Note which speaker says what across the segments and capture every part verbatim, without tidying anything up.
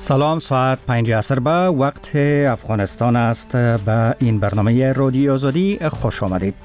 Speaker 1: سلام، ساعت پنج عصر به وقت افغانستان است. به این برنامه رادیو آزادی خوش آمدید.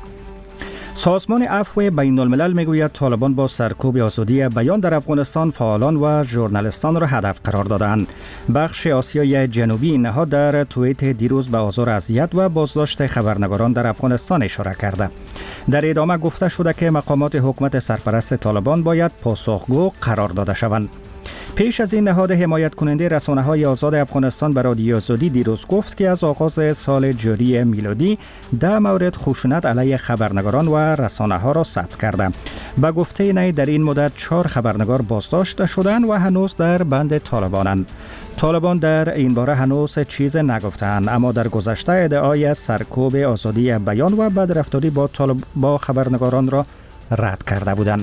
Speaker 1: سازمان عفو بین الملل میگوید طالبان با سرکوب آزادی بیان در افغانستان فعالان و ژورنالیستان را هدف قرار دادند. بخش آسیای جنوبی نهاد در توییت دیروز به آزار، اذیت و بازداشت خبرنگاران در افغانستان اشاره کرده. در ادامه گفته شده که مقامات حکومت سرپرست طالبان باید پاسخگو قرار داده شوند. پیش از این نهاد حمایت کننده رسانه‌های آزاد افغانستان به رادیو آزادی دیروز گفت که از آغاز سال جاری میلادی ده مورد خشونت علیه خبرنگاران و رسانه‌ها را ثبت کرده. به گفته نی در این مدت چهار خبرنگار بازداشت شدند و هنوز در بند طالبانند. طالبان در این باره هنوز چیز نگفتند، اما در گذشته ادعای سرکوب آزادی بیان و بدرفتاری با طالب با خبرنگاران را رد کرده بودند.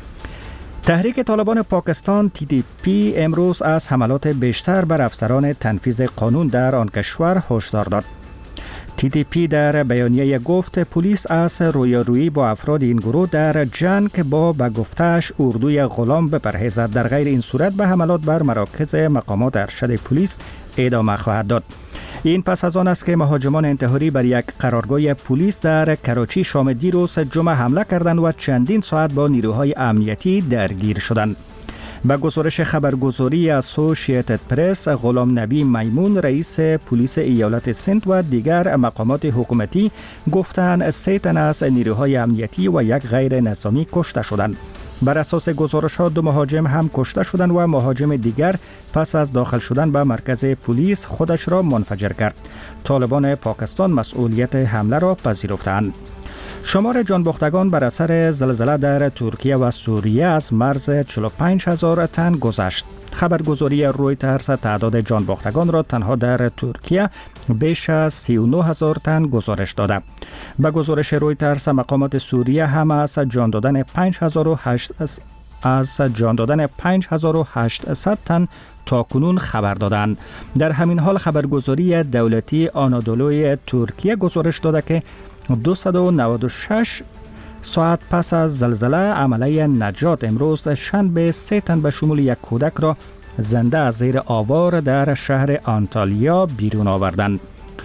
Speaker 1: تحریک طالبان پاکستان تی تی پی امروز از حملات بیشتر بر افسران تنفیذ قانون در آن کشور هشدار داد. تی تی پی در بیانیه گفت پلیس از رویارویی با افراد این گروه در جنگ با به گفته‌اش اردوی غلام بپرهیزد، در غیر این صورت به حملات بر مراکز مقامات ارشد پلیس ادامه خواهد داد. این پس از آن است که مهاجمان انتحاری بر یک قرارگاه پلیس در کراچی شام دیروز جمعه حمله کردند و چندین ساعت با نیروهای امنیتی درگیر شدند. به گزارش خبرگزاری اسوسییتد پرس، غلام نبی میمون رئیس پلیس ایالت سند و دیگر مقامات حکومتی گفتند سه تن از نیروهای امنیتی و یک غیر نظامی کشته شدند. بر اساس گزارش‌ها دو مهاجم هم کشته شدند و مهاجم دیگر پس از داخل شدن به مرکز پلیس خودش را منفجر کرد. طالبان پاکستان مسئولیت حمله را پذیرفتند. شمار جانباختگان بر اثر زلزله در ترکیه و سوریه از مرز چهل و پنج هزار تن گذشت. خبرگزاری رویترز تعداد جانباختگان را تنها در ترکیه بیش از سی و نه هزار تن گزارش داده. به گزارش رویترز مقامات سوریه هم از جان دادن پنج هزار و هشتصد از جان دادن پنج هزار و هشتصد تن تاکنون خبر دادند. در همین حال خبرگزاری دولتی آنادولوی ترکیه گزارش داده که دویست و نود و شش ساعت پس از زلزله عملیه نجات امروز شنبه سه تن به شمول یک کودک را زنده از زیر آوار در شهر آنتالیا بیرون آوردند.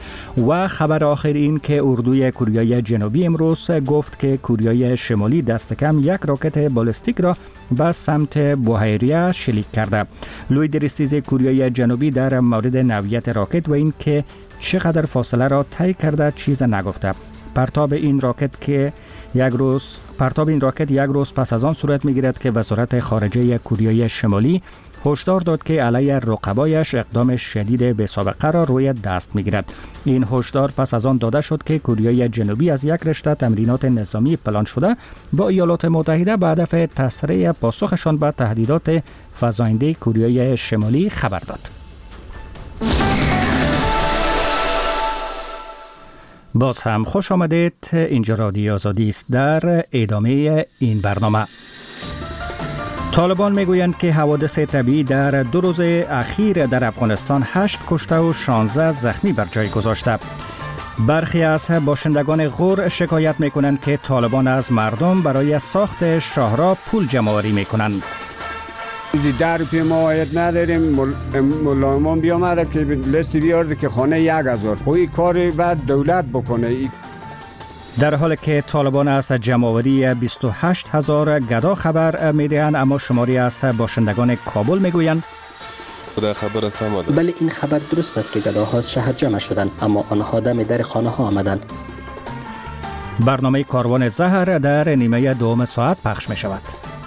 Speaker 1: و خبر آخر این که اردوی کره جنوبی امروز گفت که کره شمالی دست کم یک راکت بالستیک را به سمت بحیره شلیک کرده. لوی درستیز کره جنوبی در مورد نوعیت راکت و این که چقدر فاصله را طی کرده چیز نگفته. پرتاب این راکت که یک روز پرتاب این راکت یک روز پس از آن صورت می‌گیرد که وزارت خارجه کره شمالی هشدار داد که علیه رقبایش اقدام شدید بی‌سابقه را روی دست می‌گیرد. این هشدار پس از آن داده شد که کره جنوبی از یک رشته تمرینات نظامی پلان شده با ایالات متحده به هدف تسریع پاسخشان به تهدیدات فزاینده کره شمالی خبر داد. باز هم خوش آمدید. اینجا رادیو آزادی است. در ادامه این برنامه طالبان میگویند که حوادث طبیعی در دو روز اخیر در افغانستان هشت کشته و شانزده زخمی بر جای گذاشته. برخی از باشندگان غور شکایت میکنند که طالبان از مردم برای ساخت شاهراه پول جمع‌آوری میکنند.
Speaker 2: در روپیه ما عاید نداریم. ملایمان بیامده که لیست بیارده که خانه یک هزار. خوی کار بعد دولت بکنه.
Speaker 1: در حالی که طالبان از جمع‌آوری بیست و هشت هزار گدا خبر میدهند، اما شماری از باشندگان کابل میگویند
Speaker 3: خدا خبر است.
Speaker 4: بله، این خبر درست است که گداها از شهر جمع شدند، اما آنها دم در خانه ها آمدند.
Speaker 1: برنامه کاروان زهر در نیمه دوم ساعت پخش می شود.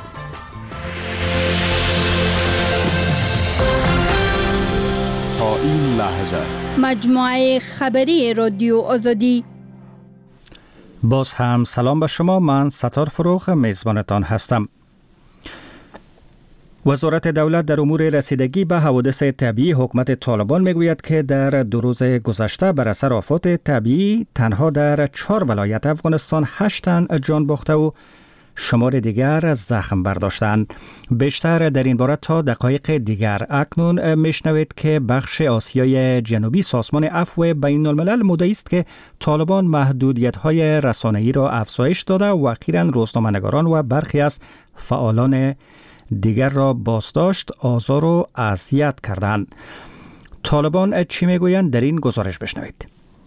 Speaker 5: تا این لحظه
Speaker 6: مجموعه خبری رادیو آزادی.
Speaker 1: باز هم سلام به شما. من ستار فروغ میزبانتان هستم. وزارت دولت در امور رسیدگی به حوادث طبیعی حکومت طالبان میگوید که در دو روز گذشته بر اثر آفات طبیعی تنها در چهار ولایت افغانستان هشت تن جان باخته و شمار دیگر زخم برداشتند. بیشتر در این باره تا دقایق دیگر. اکنون میشنوید که بخش آسیای جنوبی سازمان عفو بین الملل مدعی است که طالبان محدودیت‌های رسانه‌ای را افزایش داده و اخیراً روزنامه‌نگاران و برخی از فعالان دیگر را بازداشت، آزار و اذیت کردند. طالبان چی میگویند در این گزارش بشنوید.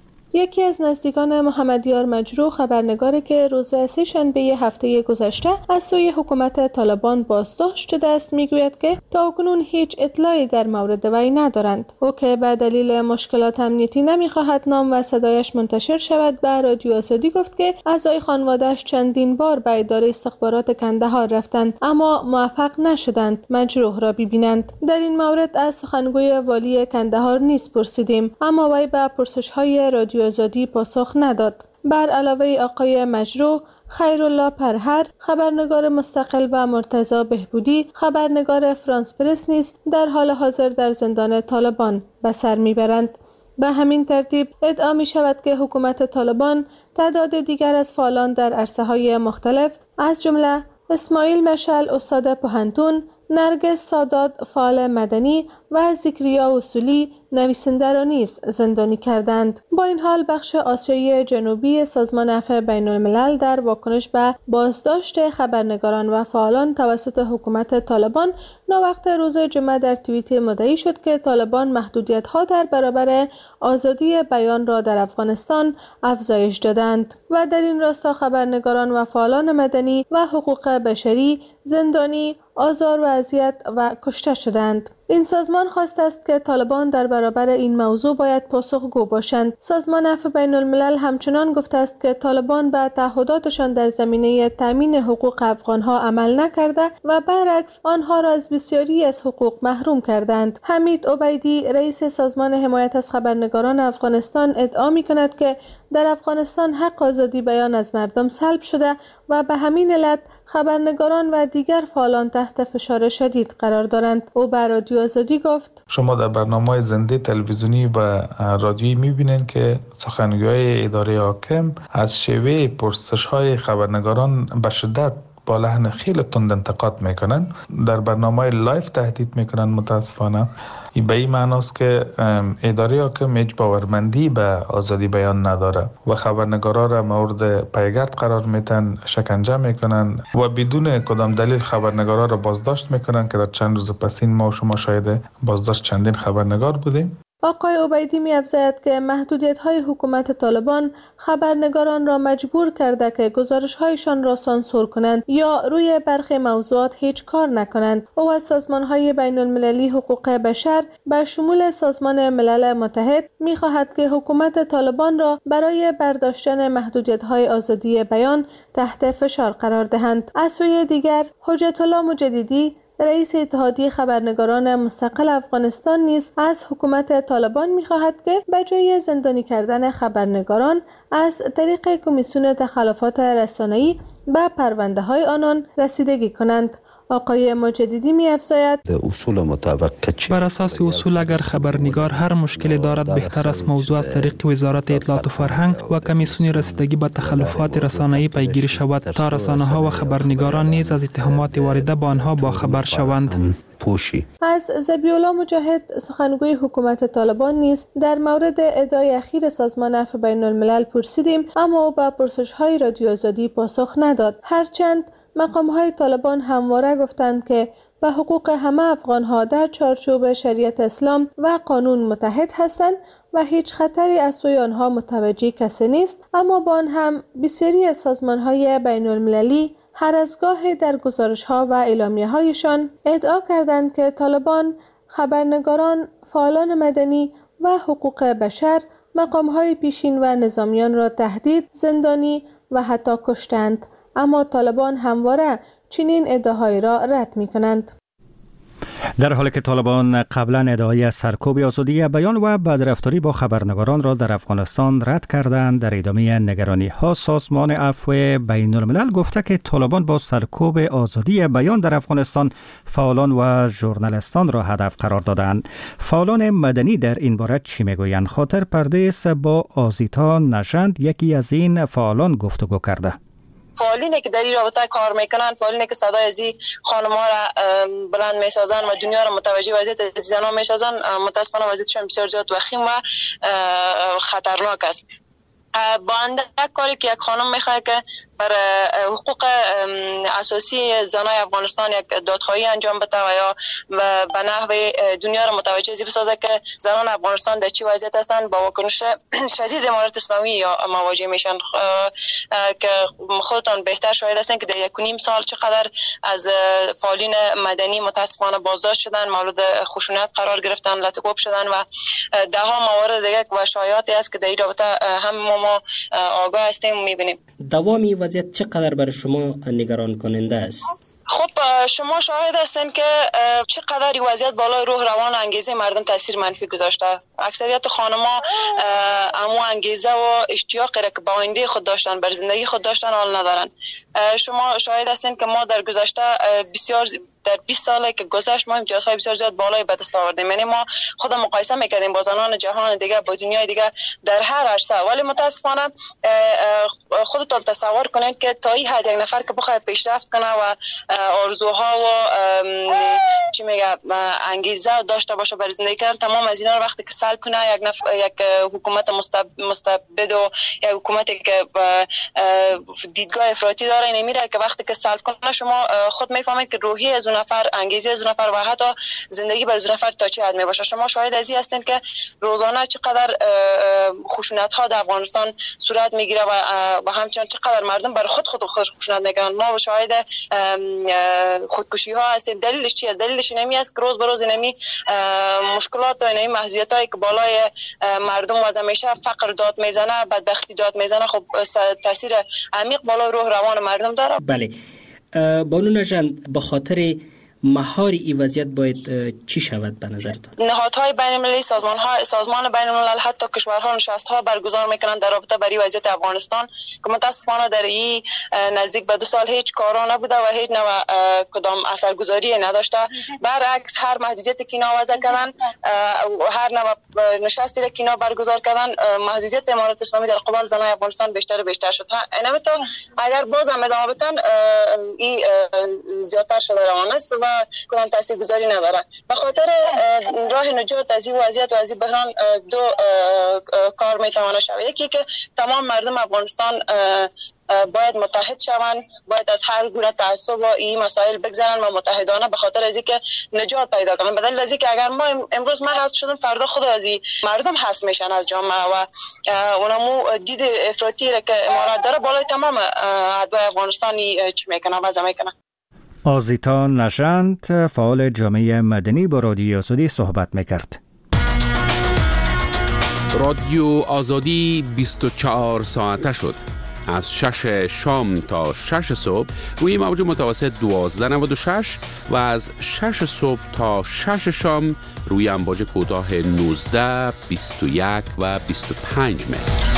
Speaker 7: یکی از نزدیکان محمدیار مجروح خبرنگاری که روز سه شنبه هفته گذشته از سوی حکومت طالبان بازداشت شده است میگوید که تاکنون هیچ اطلاعی در مورد وی ندارند. او که به دلیل مشکلات امنیتی نمیخواهد نام و صدایش منتشر شود به رادیو آزادی گفت که اعضای خانواده‌اش چندین بار به اداره استخبارات کندهار رفتند اما موفق نشدند مجروح را ببینند. در این مورد از سخنگوی والی کندهار نیز پرسیدیم اما وی به پرسش‌های رادیو آزادی پاسخ نداد. بر علاوه آقای مجروح، خیرالله پرهر، خبرنگار مستقل و مرتضی بهبودی، خبرنگار فرانس پرس نیز در حال حاضر در زندان طالبان به سر میبرند. به همین ترتیب ادعا می شود که حکومت طالبان تعداد دیگر از فعالان در عرصه‌های مختلف از جمله اسماعیل مشعل استاد پوهنتون، نرگس سادات فعال مدنی و ذکریا اصولی نویسنده را نیز زندانی کردند. با این حال بخش آسیای جنوبی سازمان عفو بین الملل در واکنش به بازداشت خبرنگاران و فعالان توسط حکومت طالبان ناوقت روز جمعه در توییت مدعی شد که طالبان محدودیت‌ها در برابر آزادی بیان را در افغانستان افزایش دادند و در این راستا خبرنگاران و فعالان مدنی و حقوق بشری زندانی، آزار و اذیت و کشته شدند. این سازمان خواسته است که طالبان در برابر این موضوع باید پاسخگو باشند. سازمان عفو بین الملل همچنان گفته است که طالبان به تعهداتشان در زمینه تامین حقوق افغانها عمل نکرده و برعکس آنها را از بسیاری از حقوق محروم کردند. حمید عبیدی رئیس سازمان حمایت از خبرنگاران افغانستان ادعا می‌کند که در افغانستان حق آزادی بیان از مردم سلب شده و به همین علت خبرنگاران و دیگر فعالان تحت فشار شدید قرار دارند. او به رادیو آزادی گفت:
Speaker 3: شما در برنامه زنده تلویزیونی و رادیویی می‌بینید که سخنگوی اداره حاکم از شیوه پرسش‌های خبرنگاران به شدت با لحن خیلی تند انتقاد میکنن. در برنامه لایف تهدید میکنن. متاسفانه به این معناست که اداره حاکم هیچ باورمندی به آزادی بیان نداره و خبرنگارا را مورد پیگرد قرار میتن، شکنجه میکنن و بدون کدام دلیل خبرنگارا را بازداشت میکنن که در چند روز پسین ما و شما شاهد بازداشت چندین خبرنگار بودیم.
Speaker 7: آقای عبیدی می‌افزاید که محدودیت‌های حکومت طالبان خبرنگاران را مجبور کرده که گزارش‌هایشان را سانسور کنند یا روی برخی موضوعات هیچ کار نکنند. او از سازمان‌های بین‌المللی حقوق بشر به شمول سازمان ملل متحد می‌خواهد که حکومت طالبان را برای برداشتن محدودیت‌های آزادی بیان تحت فشار قرار دهند. از سوی دیگر حجت الله مجددی رئیس اتحادیه خبرنگاران مستقل افغانستان نیز از حکومت طالبان می‌خواهد که به جای زندانی کردن خبرنگاران از طریق کمیسیون تخلفات رسانه‌ای به پرونده‌های آنان رسیدگی کنند. آقای مجددی می‌افزاید:
Speaker 8: اصول مطابق
Speaker 9: بر اساس اصول اگر خبرنگار هر مشکلی دارد بهتر است موضوع از طریق وزارت اطلاعات و فرهنگ و کمیسیون رسیدگی به تخلفات رسانه‌ای پیگیری شود تا رسانه‌ها و خبرنگاران نیز از اتهامات وارده به آنها باخبر شوند.
Speaker 8: پوشی.
Speaker 7: از ذبیح‌الله مجاهد سخنگوی حکومت طالبان نیز در مورد ادعای اخیر سازمان عفو بین الملل پرسیدیم اما او به پرسش‌های رادیو آزادی پاسخ نداد. هرچند مقام‌های طالبان همواره گفتند که به حقوق همه افغان‌ها در چارچوب شریعت اسلام و قانون متحد هستند و هیچ خطری از سوی آنها متوجه کسی نیست، اما با آن هم بسیاری از سازمان‌های بین‌المللی هر از گاهی در گزارش‌ها و اعلامیه‌هایشان ادعا کردند که طالبان خبرنگاران، فعالان مدنی و حقوق بشر، مقام‌های پیشین و نظامیان را تهدید، زندانی و حتی کشتند. اما طالبان همواره چنین ادعاهایی را رد می‌کنند.
Speaker 1: در حالی که طالبان قبلا ادعای سرکوب آزادی بیان و بدرفتاری با خبرنگاران را در افغانستان رد کردند، در ادامه نگرانی ها سازمان عفو بین الملل گفته که طالبان با سرکوب آزادی بیان در افغانستان فعالان و ژورنالیستان را هدف قرار دادند. فعالان مدنی در این باره چی میگویند؟ خاطر پردیس با آزیتا نژند یکی از این فعالان گفتگو کرده.
Speaker 10: فعالینی که در این رابطه کار میکنن، فعالینی که صدای از خانم ها را بلند میسازن و دنیا را متوجه وضعیت زنان میسازن، متاسفانه وضعیتشان بسیار زیاد وخیم و خطرناک است. با اندک کاری که یک خانم میخواد که برای حقوق اساسی زنای افغانستان یک دادخواهی انجام بده و یا به نحو دنیا را متوجه زی بسازه که زنان افغانستان در چی وضعیت هستند، با واکنش شدید امارات اسلامی یا مواجه میشن که خودتان بهتر شاهد هستند که در یک و نیم سال چقدر از فعالین مدنی متاسفانه بازداشت شدن، مورد خشونت قرار گرفتن، لطکوب شدن و ده ها موارد دیگه و شایعاتی است که در این رابطه هم ما آگاه هستیم و میبینیم.
Speaker 4: دوامی وضعیت چقدر برای شما نگران کننده است؟
Speaker 10: خب شما شاهد هستین که چقدر وضعیت بالای روح روان انگیزه مردم تاثیر منفی گذاشته. اکثریت خانم‌ها امو انگیزه و اشتیاقی را که با آینده خود داشتن، بر زندگی خود داشتن، حال ندارن. شما شاهد هستین که ما در گذشته بسیار در بیست ساله که گذشت ما امتیازهای بسیار زیاد بالای به دست آوردیم. یعنی ما خود مقایسه میکردیم با زنان جهان دیگه، با دنیای دیگه در هر عرصه، ولی متاسفانه خودتون تصور کنید که تا این حد یک نفر که بخواد پیشرفت کنه و آرزوها و چی میگه انگیزه داشته باشه برای زندگی کردن، تمام از اینا رو وقتی که سلب کنه یک نف... یک حکومت مستبد و یک حکومتی که دیدگاه افراطی داره نمیره که وقتی که سلب کنه شما خود میفهمید که روحی از اون نفر، انگیزه از اون نفر و حتی زندگی برای اون نفر تا چه حد میباشه. شما شاهد ازی هستین که روزانه چقدر خشونت ها در افغانستان صورت میگیره و و همچنین چقدر مردم برای خود خود خشونت میکنن. ما شاهد خودکشی ها هستیم. دلیلش چی است؟ دلیلش اینمی است که روز به روز اینمی مشکلات و اینمی محدودیت هایی که بالای مردم و از همیشه فقر داد میزنه، بدبختی داد میزنه، خب تاثیر عمیق بالای روح روان مردم داره.
Speaker 4: بله بانو نژند، به خاطر مهار این وضعیت باید چی شود به نظرتان؟
Speaker 10: نهادهای بین المللی، سازمان ها سازمان بین الملل، حتی کشورها نشست ها برگزار میکنن در رابطه با وضعیت افغانستان که متاسفانه در این نزدیک به دو سال هیچ کارا نبوده و هیچ نوع کدام اثرگذاری نداشته. برعکس هر محدودیتی که اینا وضع کردن، هر نوع نشستی را که اینا برگزار کردن، محدودیت امارات اسلامی در قبال زنان افغانستان بیشتر و بیشتر شد. اینم تو اگر باز هم ادامه بدن این زیادتر شده روان است و کدام تاثیرگذاری نداره. به خاطر راه نجات از این وضعیت و از این بحران دو کار میتونه شود. یکی که تمام مردم افغانستان باید متحد شوند، باید از هر گونه تعصب و این مسائل بگذرن و متحدانه به خاطر از اینکه نجات پیدا کنن. بدل از اینکه اگر ما امروز ما حذف شدیم، فردا خود از این مردم حذف میشن از جامعه و اونمو دید افراطی را که امارات داره بالای تمام ادعای افغانستانی چی میکنه وضع میکنه.
Speaker 1: آزیتا نژند، فعال جامعه مدنی، با رادیو آزادی صحبت میکرد.
Speaker 8: رادیو آزادی بیست و چهار ساعته شد. از شش شام تا شش صبح روی موج متوسط دوازده نود و شش و از شش صبح تا شش شام روی امواج کوتاه نوزده، بیست و یک و بیست و پنج متر.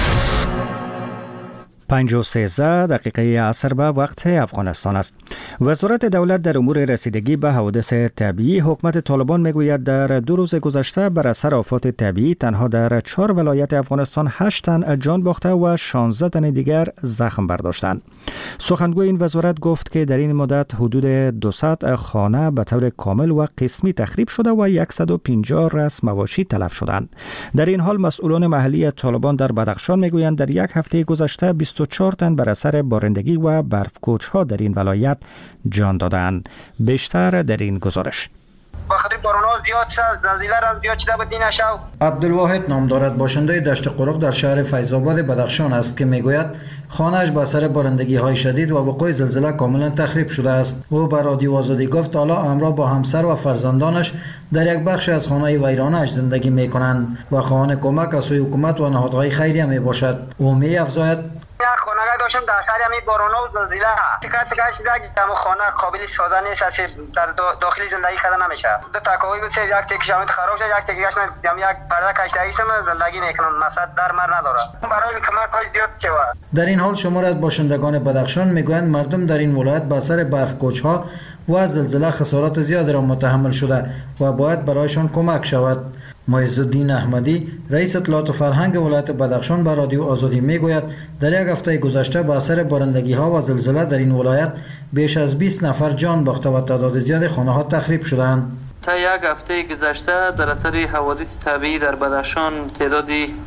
Speaker 1: پنج و سیزده دقیقه عصر به وقت افغانستان است. وزارت دولت در امور رسیدگی به حوادث طبیعی حکومت طالبان میگوید در دو روز گذشته بر اثر آفات طبیعی تنها در چهار ولایت افغانستان هشت تن جان باخته و شانزده تن دیگر زخم برداشتند. سخنگوی این وزارت گفت که در این مدت حدود دویست خانه به طور کامل و قسمی تخریب شده و صد و پنجاه رأس مواشی تلف شدند. در این حال مسئولان محلی طالبان در بدخشان میگویند در یک هفته گذشته بیست و چهار تن بر اثر بارندگی و برفکوچ‌ها در این ولایت جان دادند. بیشتر در این گزارش.
Speaker 11: بخاطر باران‌ها زیاد شد، زلزله هم زیاد شده بود دین شو.
Speaker 12: عبدالواحد نام دارد، باشنده دشت قرق در شهر فیض‌آباد بدخشان است که میگوید خانه‌اش به اثر بارندگی‌های شدید و وقوع زلزله کاملا تخریب شده است. او به رادیو آزادی گفت حالا همراه با همسر و فرزندانش در یک بخش از خانه ویرانه‌اش زندگی می‌کنند و خواهان کمک از سوی حکومت و نهادهای خیریه میباشد. او می‌افزاید
Speaker 11: خانه داشتم در سر همین بارونا و زلزله تکرار تکرار شده که همون خانه قابل سازی نیست، از در داخل زندگی کردن نمیشه. دو تکاوی بود، یک تکیش همین خراب شد، یک تکیش هم یک پرده کشیدگیشم زندگی میکنن، مثلا در مر نداره. برای کمک های زیاد چه. در این حال شمار از باشندگان بدخشان میگویند مردم در این ولایت به اثر برف‌کوچ‌ها و زلزله خسارات زیادی را متحمل شده و باید برایشان کمک شود. معز الدین احمدی، رئیس اطلاعات و فرهنگ ولایت بدخشان، به رادیو آزادی میگوید در یک هفته گذشته به اثر بارندگی‌ها و زلزله در این ولایت بیش از بیست نفر جان باخته و تعداد زیاد خانه‌ها تخریب شدند.
Speaker 13: تا یک هفته گذشته در اثر حوادث طبیعی در بدخشان تعدادی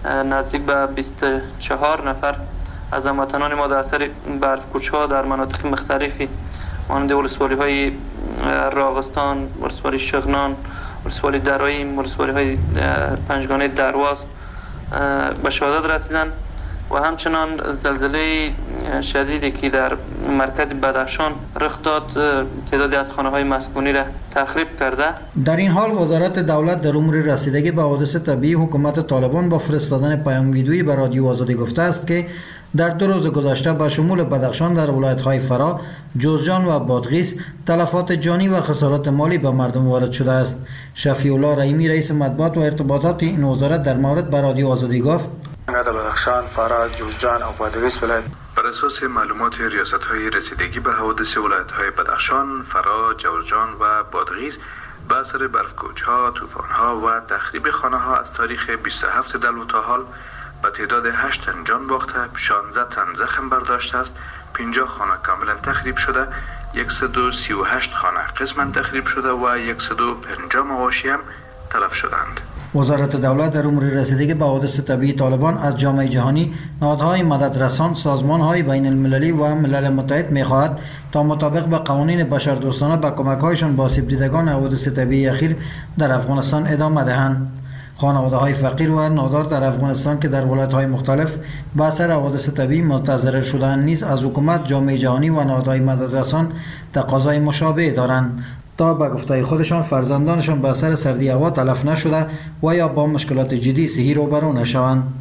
Speaker 13: نزدیک به بیست و چهار نفر از هموطنان ما در اثر برف کوچ‌ها در مناطق مختلفی مانند ولسوالی‌های راغستان، ولسوالی شغنان، ولسوالی درایم، ولسوالی‌های پنجگانه درواز به شهادت رسیدند و همچنان زلزله شدیدی که در مرکز بدخشان رخ داد تعدادی از خانه‌های مسکونی را تخریب کرده.
Speaker 12: در این حال وزارت دولت در امور رسیدگی به حوادث طبیعی حکومت طالبان با فرستادن پیام ویدیویی به رادیو آزادی گفته است که در دو روز گذشته به شمول بدخشان در ولایت‌های فرا، جوزجان و بادغیس تلفات جانی و خسارات مالی به مردم وارد شده است. شفیع الله رحیمی رئیس مطبوعات و ارتباطات این وزارت در مورد به رادیو آزادی گفت:
Speaker 14: در بدخشان، فرا، جوزجان و بادغیس ولایت
Speaker 15: بر اساس معلومات ریاست‌های رسیدگی به حوادث ولایت‌های بدخشان، فرا، جوزجان و بادغیس به اثر برف‌کوچ‌ها، طوفان‌ها و تخریب خانه‌ها از تاریخ بیست و هفتم دلو تا حال به تعداد هشت تن جان باخته، شانزده تن زخم برداشته است، پنجاه خانه کاملا تخریب شده، صد و سی و هشت خانه قسما تخریب شده و صد و پنجاه مواشی هم تلف شدند.
Speaker 12: وزارت دولت در امور رسیدگی به حوادث طبیعی طالبان از جامعه جهانی، نهادهای مددرسان، سازمانهای بین المللی و ملل متحد می‌خواهد تا مطابق با قوانین بشردوستانه به کمک‌هایشان به آسیب دیدگان حوادث طبیعی اخیر در افغانستان ادامه دهند. خانواده‌های فقیر و نادار در افغانستان که در ولایت‌های مختلف به اثر حوادث طبیعی متضرر شده‌اند نیز از حکومت، جامعه جهانی و نهادهای مددرسان تقاضای مشابه دارند تا به گفته خودشان فرزندانشان به اثر سردی هوا تلف نشده و یا با مشکلات جدی صحی روبرو نشوند.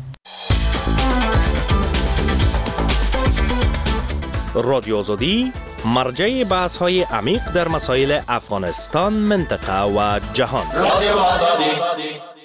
Speaker 16: رادیو آزادی مرجع بحث‌های عمیق در مسائل افغانستان، منطقه و جهان. رادیو آزادی.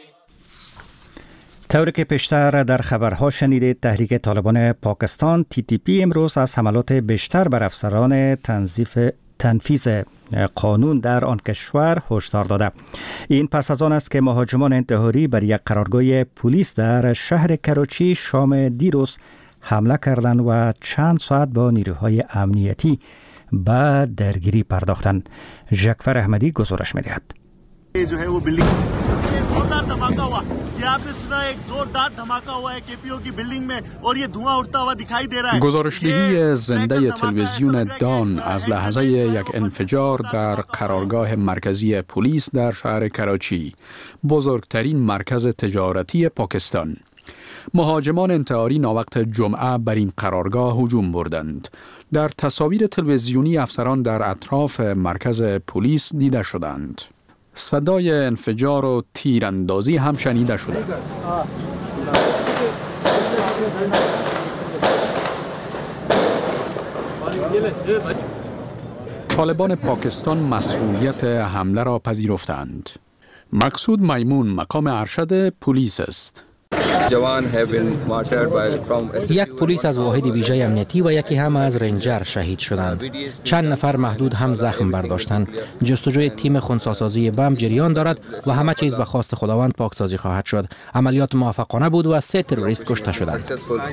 Speaker 1: طوری که پیشتر در خبرها شنیدید، تحریک طالبان پاکستان تی تی پی امروز از حملات بیشتر بر افسران تنظیف تنفیذ قانون در آن کشور هشدار داده. این پس از آن است که مهاجمان انتحاری بر یک قرارگاه پلیس در شهر کراچی شام دیروز حمله کردند و چند ساعت با نیروهای امنیتی به درگیری پرداختند. ژکفر احمدی گزارش می‌دهد.
Speaker 17: जो है वो बिल्डिंग जोरदार धमाका हुआ। ये आपने सुना एक जोरदार धमाका हुआ है केपीओ की बिल्डिंग में और ये धुआं उठता हुआ दिखाई दे रहा है.
Speaker 5: گزارشدهی زنده تلویزیون دان از لحظه یک انفجار در قرارگاه مرکزی پلیس در شهر کراچی، بزرگترین مرکز تجارتی پاکستان. مهاجمان انتحاری ناوقت جمعه بر این قرارگاه هجوم بردند. در تصاویر تلویزیونی افسران در اطراف مرکز پلیس دیده شدند. صدای انفجار و تیراندازی هم شنیده شده. طالبان پاکستان مسئولیت حمله را پذیرفتند. مقصود میمون مقام ارشد پلیس است.
Speaker 18: یک پلیس از واحد ویژه امنیتی و یکی هم از رنجر شهید شدند. چند نفر محدود هم زخم برداشتند. جستجوی تیم خنثی‌سازی بم جریان دارد و همه چیز به خواست خداوند پاکسازی خواهد شد. عملیات موفقانه بود و سه تروریست کشته شدند.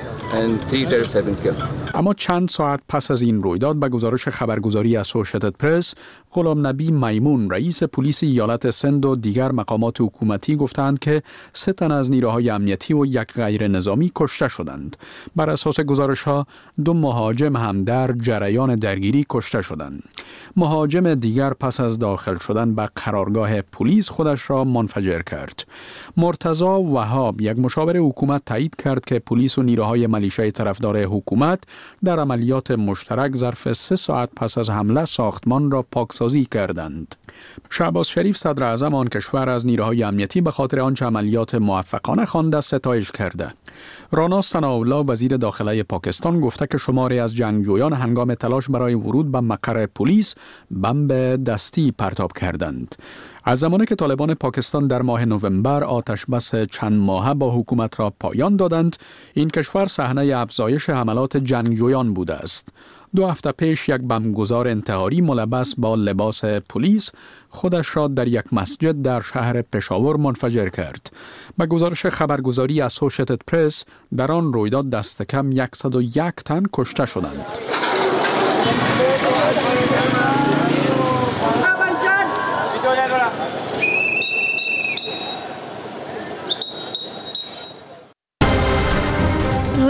Speaker 5: اما چند ساعت پس از این رویداد به گزارش خبرگزاری اسوسییتد پرس، غلام نبی میمون رئیس پلیس ایالت سند و دیگر مقامات حکومتی گفتند که سه تن از نیروهای امنیتی و یک غیر نظامی کشته شدند. بر اساس گزارش‌ها دو مهاجم هم در جریان درگیری کشته شدند. مهاجم دیگر پس از داخل شدن به قرارگاه پلیس خودش را منفجر کرد. مرتضی وهاب، یک مشاور حکومت، تایید کرد که پلیس و نیروهای ملیشه طرفدار حکومت در عملیات مشترک ظرف سه ساعت پس از حمله ساختمان را پاکسازی کردند. شهباز شریف صدر اعظم آن کشور از نیروهای امنیتی به خاطر آنچه عملیات موفقانه خوانده ستایش کرده. رانا ثناءالله وزیر داخله پاکستان گفته که شماری از جنگجویان هنگام تلاش برای ورود به مقر پلیس بمب دستی پرتاب کردند. از زمانی که طالبان پاکستان در ماه نوامبر آتش بس چند ماهه با حکومت را پایان دادند، این کشور صحنه افزایش حملات جنگجویان بوده است. دو هفته پیش یک بمبگذار انتحاری ملبس با لباس پلیس خودش را در یک مسجد در شهر پشاور منفجر کرد. به گزارش خبرگزاری اسوسییتد پرس، در آن رویداد دست کم صد و یک تن کشته شدند.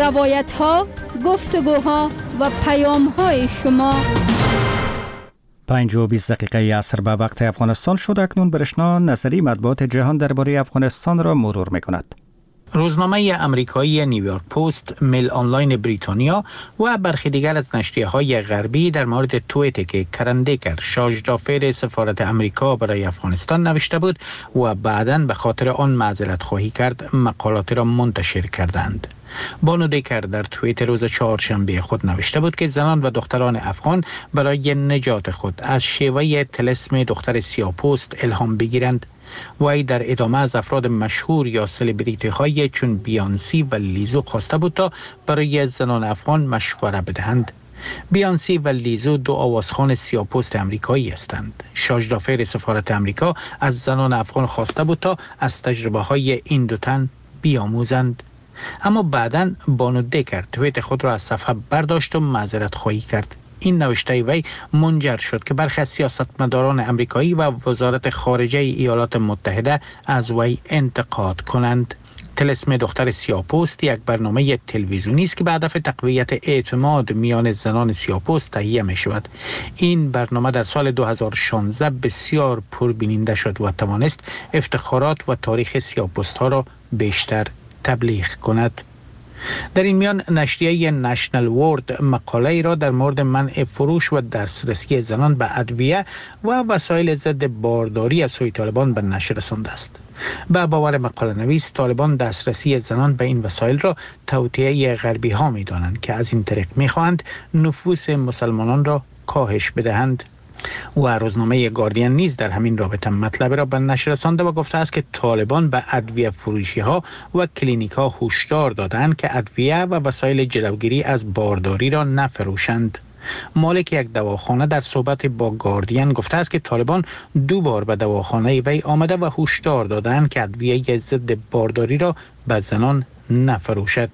Speaker 6: روایت ها، گفتگوها و پیام های شما.
Speaker 1: پنج و بیست دقیقه عصر به وقت افغانستان شد. اکنون برشنا نظری مطبوعات جهان درباره افغانستان را مرور می‌کند.
Speaker 19: روزنامه امریکایی نیویورک پست، میل آنلاین بریتانیا و برخی دیگر از نشریه‌های غربی در مورد توییتی که کرندیکر، شاژدافر سفارت امریکا برای افغانستان نوشته بود و بعداً به خاطر آن معذرت خواهی کرد، مقالات را منتشر کردند. بانو دیکر در توییت روز چهارشنبه خود نوشته بود که زنان و دختران افغان برای نجات خود از شیوه طلسم دختر سیاه‌پوست الهام بگیرند. وی در ادامه از افراد مشهور یا سلبریتی های چون بیانسی و لیزو خواسته بود تا برای زنان افغان مشوره بدهند. بیانسی و لیزو دو آوازخوان سیاه‌پوست امریکایی هستند. شاژدافر سفارت امریکا از زنان افغان خواسته بود تا از تجربه های این دو تن بیاموزند. اما بعداً بانو دیکر توییت خود را از صفحه برداشت و معذرت خواهی کرد. این نوشته وی منجر شد که برخی از سیاستمداران امریکایی و وزارت خارجه ایالات متحده از وی انتقاد کنند. طلسم دختر سیاه‌پوست یک برنامه تلویزیونی است که به هدف تقویت اعتماد میان زنان سیاه‌پوست تهیه می شود. این برنامه در سال دو هزار و شانزده بسیار پربیننده شد و توانست افتخارات و تاریخ سیاه‌پوست ها را بیشتر تبلیغ کند. در این میان نشریه نشنل ورد مقاله ای را در مورد منع فروش و دسترسی زنان به ادویه و وسایل ضد بارداری از سوی طالبان به نشر رسانده است. به باور مقاله نویس، طالبان دسترسی زنان به این وسایل را توطئه غربی ها می دانند که از این طریق می خواهند نفوس مسلمانان را کاهش بدهند. و روزنامه گاردین نیز در همین رابطه مطلب را به نشر رسانده و گفته است که طالبان به ادویه فروشی ها و کلینیک ها هشدار دادند که ادویه و وسایل جلوگیری از بارداری را نفروشند. مالک یک دواخانه در صحبت با گاردین گفته است که طالبان دو بار به دواخانه وی آمده و هشدار دادند که ادویه ضد بارداری را به زنان نفروشد.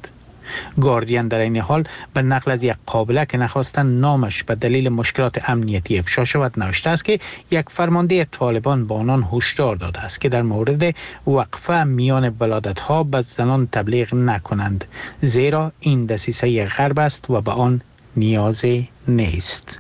Speaker 19: گاردین در این حال به نقل از یک قابله که نخواستن نامش به دلیل مشکلات امنیتی افشا شود نوشته است که یک فرمانده طالبان با آنان هشدار داده است که در مورد وقفه میان ولادت‌ها به زنان تبلیغ نکنند، زیرا این دسیسه غرب است و به آن نیازی نیست.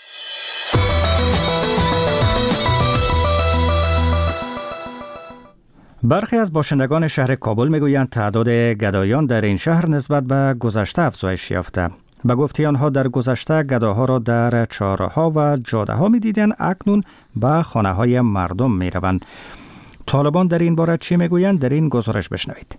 Speaker 1: برخی از باشندگان شهر کابل میگویند تعداد گدایان در این شهر نسبت به گذشته افزایش یافته. به گفته آنها در گذشته گداها را در چهارراه و جاده ها می‌دیدند، اکنون به خانه های مردم می‌روند. طالبان در این باره چی میگویند؟ در این گزارش بشنوید.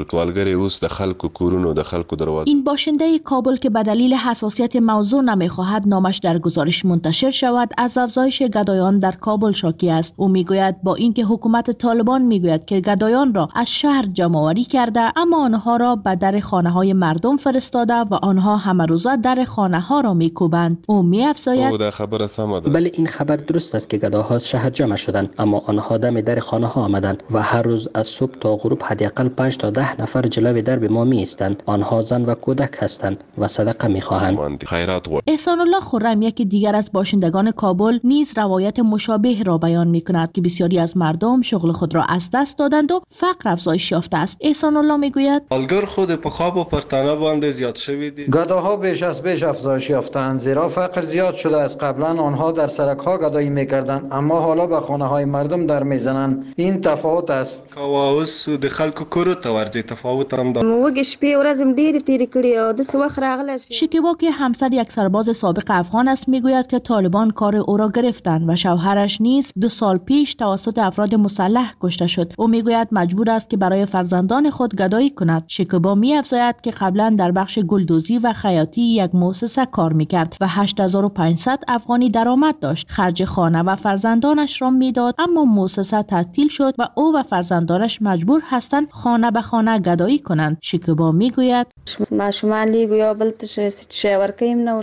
Speaker 20: این باشنده کابل که به دلیل حساسیت موضوع نمیخواهد نامش در گزارش منتشر شود، از افزایش گدایان در کابل شاکی است. او میگوید با اینکه حکومت طالبان میگوید که گدایان را از شهر جمع‌آوری کرده، اما آنها را به در خانه های مردم فرستاده و آنها همه روزه در خانه ها را میکوبند. او میافزاید
Speaker 21: بله این خبر درست است که گداها از شهر جمع شدند، اما آنها دم در خانه ها آمدند و هر روز از صبح تا غروب حداقل پنج تا ده نفر جلوی درب ما می ایستند. آنها زن و کودک هستند و صدقه می خواهند.
Speaker 20: احسان الله خرم یکی دیگر از باشندگان کابل نیز روایت مشابه را بیان می کند که بسیاری از مردم شغل خود را از دست دادند و فقر افزایش یافته است. احسان الله می گوید
Speaker 22: الگر خود په خواب و پرتانه باندې زیاد شوی دی.
Speaker 12: گداها بیش از بیش افزایش یافتند، زیرا فقر زیاد شده است. قبلا آنها در سرک ها گدایی می کردند، اما حالا به خانه های مردم در می زنند. این تفاوت است.
Speaker 22: کواوس د خلکو کورو ته ورځي تفاوت هم ده.
Speaker 23: وګ شپې ورځم ډېری تیرې کړې او د څه وخت راغله.
Speaker 20: شکیبا که همسر یک سرباز سابق افغان است میگوید که طالبان کار او را گرفتند و شوهرش نیز دو سال پیش توسط افراد مسلح کشته شد. او میگوید مجبور است که برای فرزندان خود گدایی کند. شکیبا میافزاید که قبلا در بخش گلدوزی و خیاطی یک مؤسسه کار میکرد و هشت هزار و پانصد افغانی درآمد داشت. خرج خانه و فرزندانش را میداد، اما مؤسسه تعطیل شد و او و فرزندانش مجبور هستند خانه به خانه گدایی کنند. شکیبا میگوید
Speaker 23: ماشومان لیگو یا بل څه شی ورکیم نه ورته.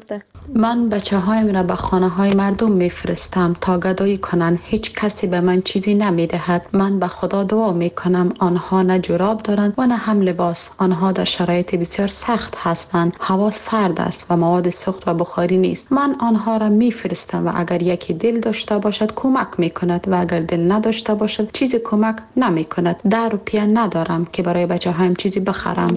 Speaker 2: من بچه هایم را به خانه های مردم میفرستم تا گدایی کنند. هیچ کسی به من چیزی نمیدهد. من به خدا دعا میکنم آنها نه جراب دارند و نه هم لباس. آنها در شرایط بسیار سخت هستند. هوا سرد است و مواد سوخت و بخاری نیست. من آنها را میفرستم و اگر یکی دل داشته باشد کمک میکند و اگر دل نداشته باشد چیزی کمک نمیکند. ده روپیه ندارم که برای بچه هایم چیزی بخرم.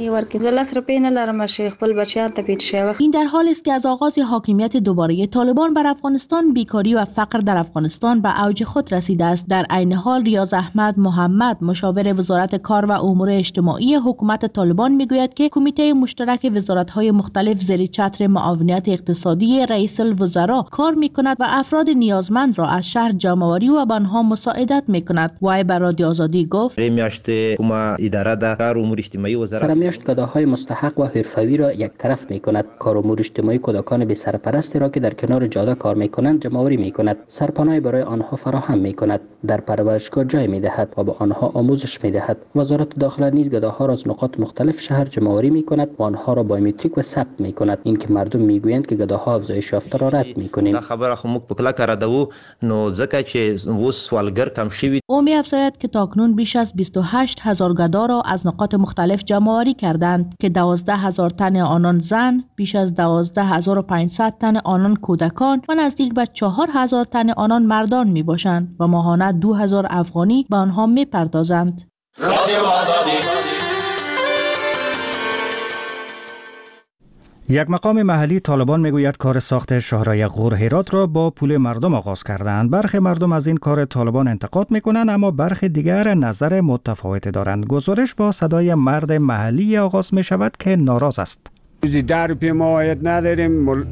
Speaker 20: این در حالی است که از آغاز حاکمیت دوباره طالبان بر افغانستان بیکاری و فقر در افغانستان به اوج خود رسیده است. در عین حال ریاض احمد محمد مشاور وزارت کار و امور اجتماعی حکومت طالبان میگوید که کمیته مشترک وزارت‌های مختلف زیر چتر معاونت اقتصادی رئیس الوزراء کار میکند و افراد نیازمند را از شهر جمع‌آوری و به آنها مساعدت میکند. وای بر رادیو آزادی گفت
Speaker 21: میاشت کوما اداره ده کار امور اجتماعی وزارت سرمیاشت کداهای مستحق و حرفوی را یک طرف میکند. کار امور اجتماعی کودکان بی سرپرستی را که در کنار جاده کار میکنند جمع‌آوری میکند. سرپناهی برای آنها فراهم میکند. در پرورشگاه جای میدهد و به آنها آموزش میدهد. وزارت داخله نیز گداها را از نقاط مختلف شهر جمع‌آوری میکند و آنها را بایومتریک و ثبت میکند. اینکه مردم میگویند که گداها افزایش یافته را رد میکنیم.
Speaker 3: خبر خو موږ په کلکه ردو نو ځکه چې اوس سوالګر کم شوي.
Speaker 20: او می‌افزاید که تاکنون بیش از بیست و هشت هزار گدا را از نقاط مختلف جمع‌آوری کردند که دوازده هزار تن آنان زن، بیش از دوازده هزار و پانصد تن آنان کودکان و نزدیک به چهار هزار تن آنان مردان میباشند و ماهانه دو هزار افغانی به آنها میپردازند.
Speaker 1: یک مقام محلی طالبان میگوید کار ساخت شاهراه غور هرات را با پول مردم آغاز کردند. برخی مردم از این کار طالبان انتقاد میکنند اما برخی دیگر نظر متفاوت دارند. گزارش با صدای مرد محلی آغاز می شود که ناراض است.
Speaker 9: روزی ده روپیه ما عاید نداریم.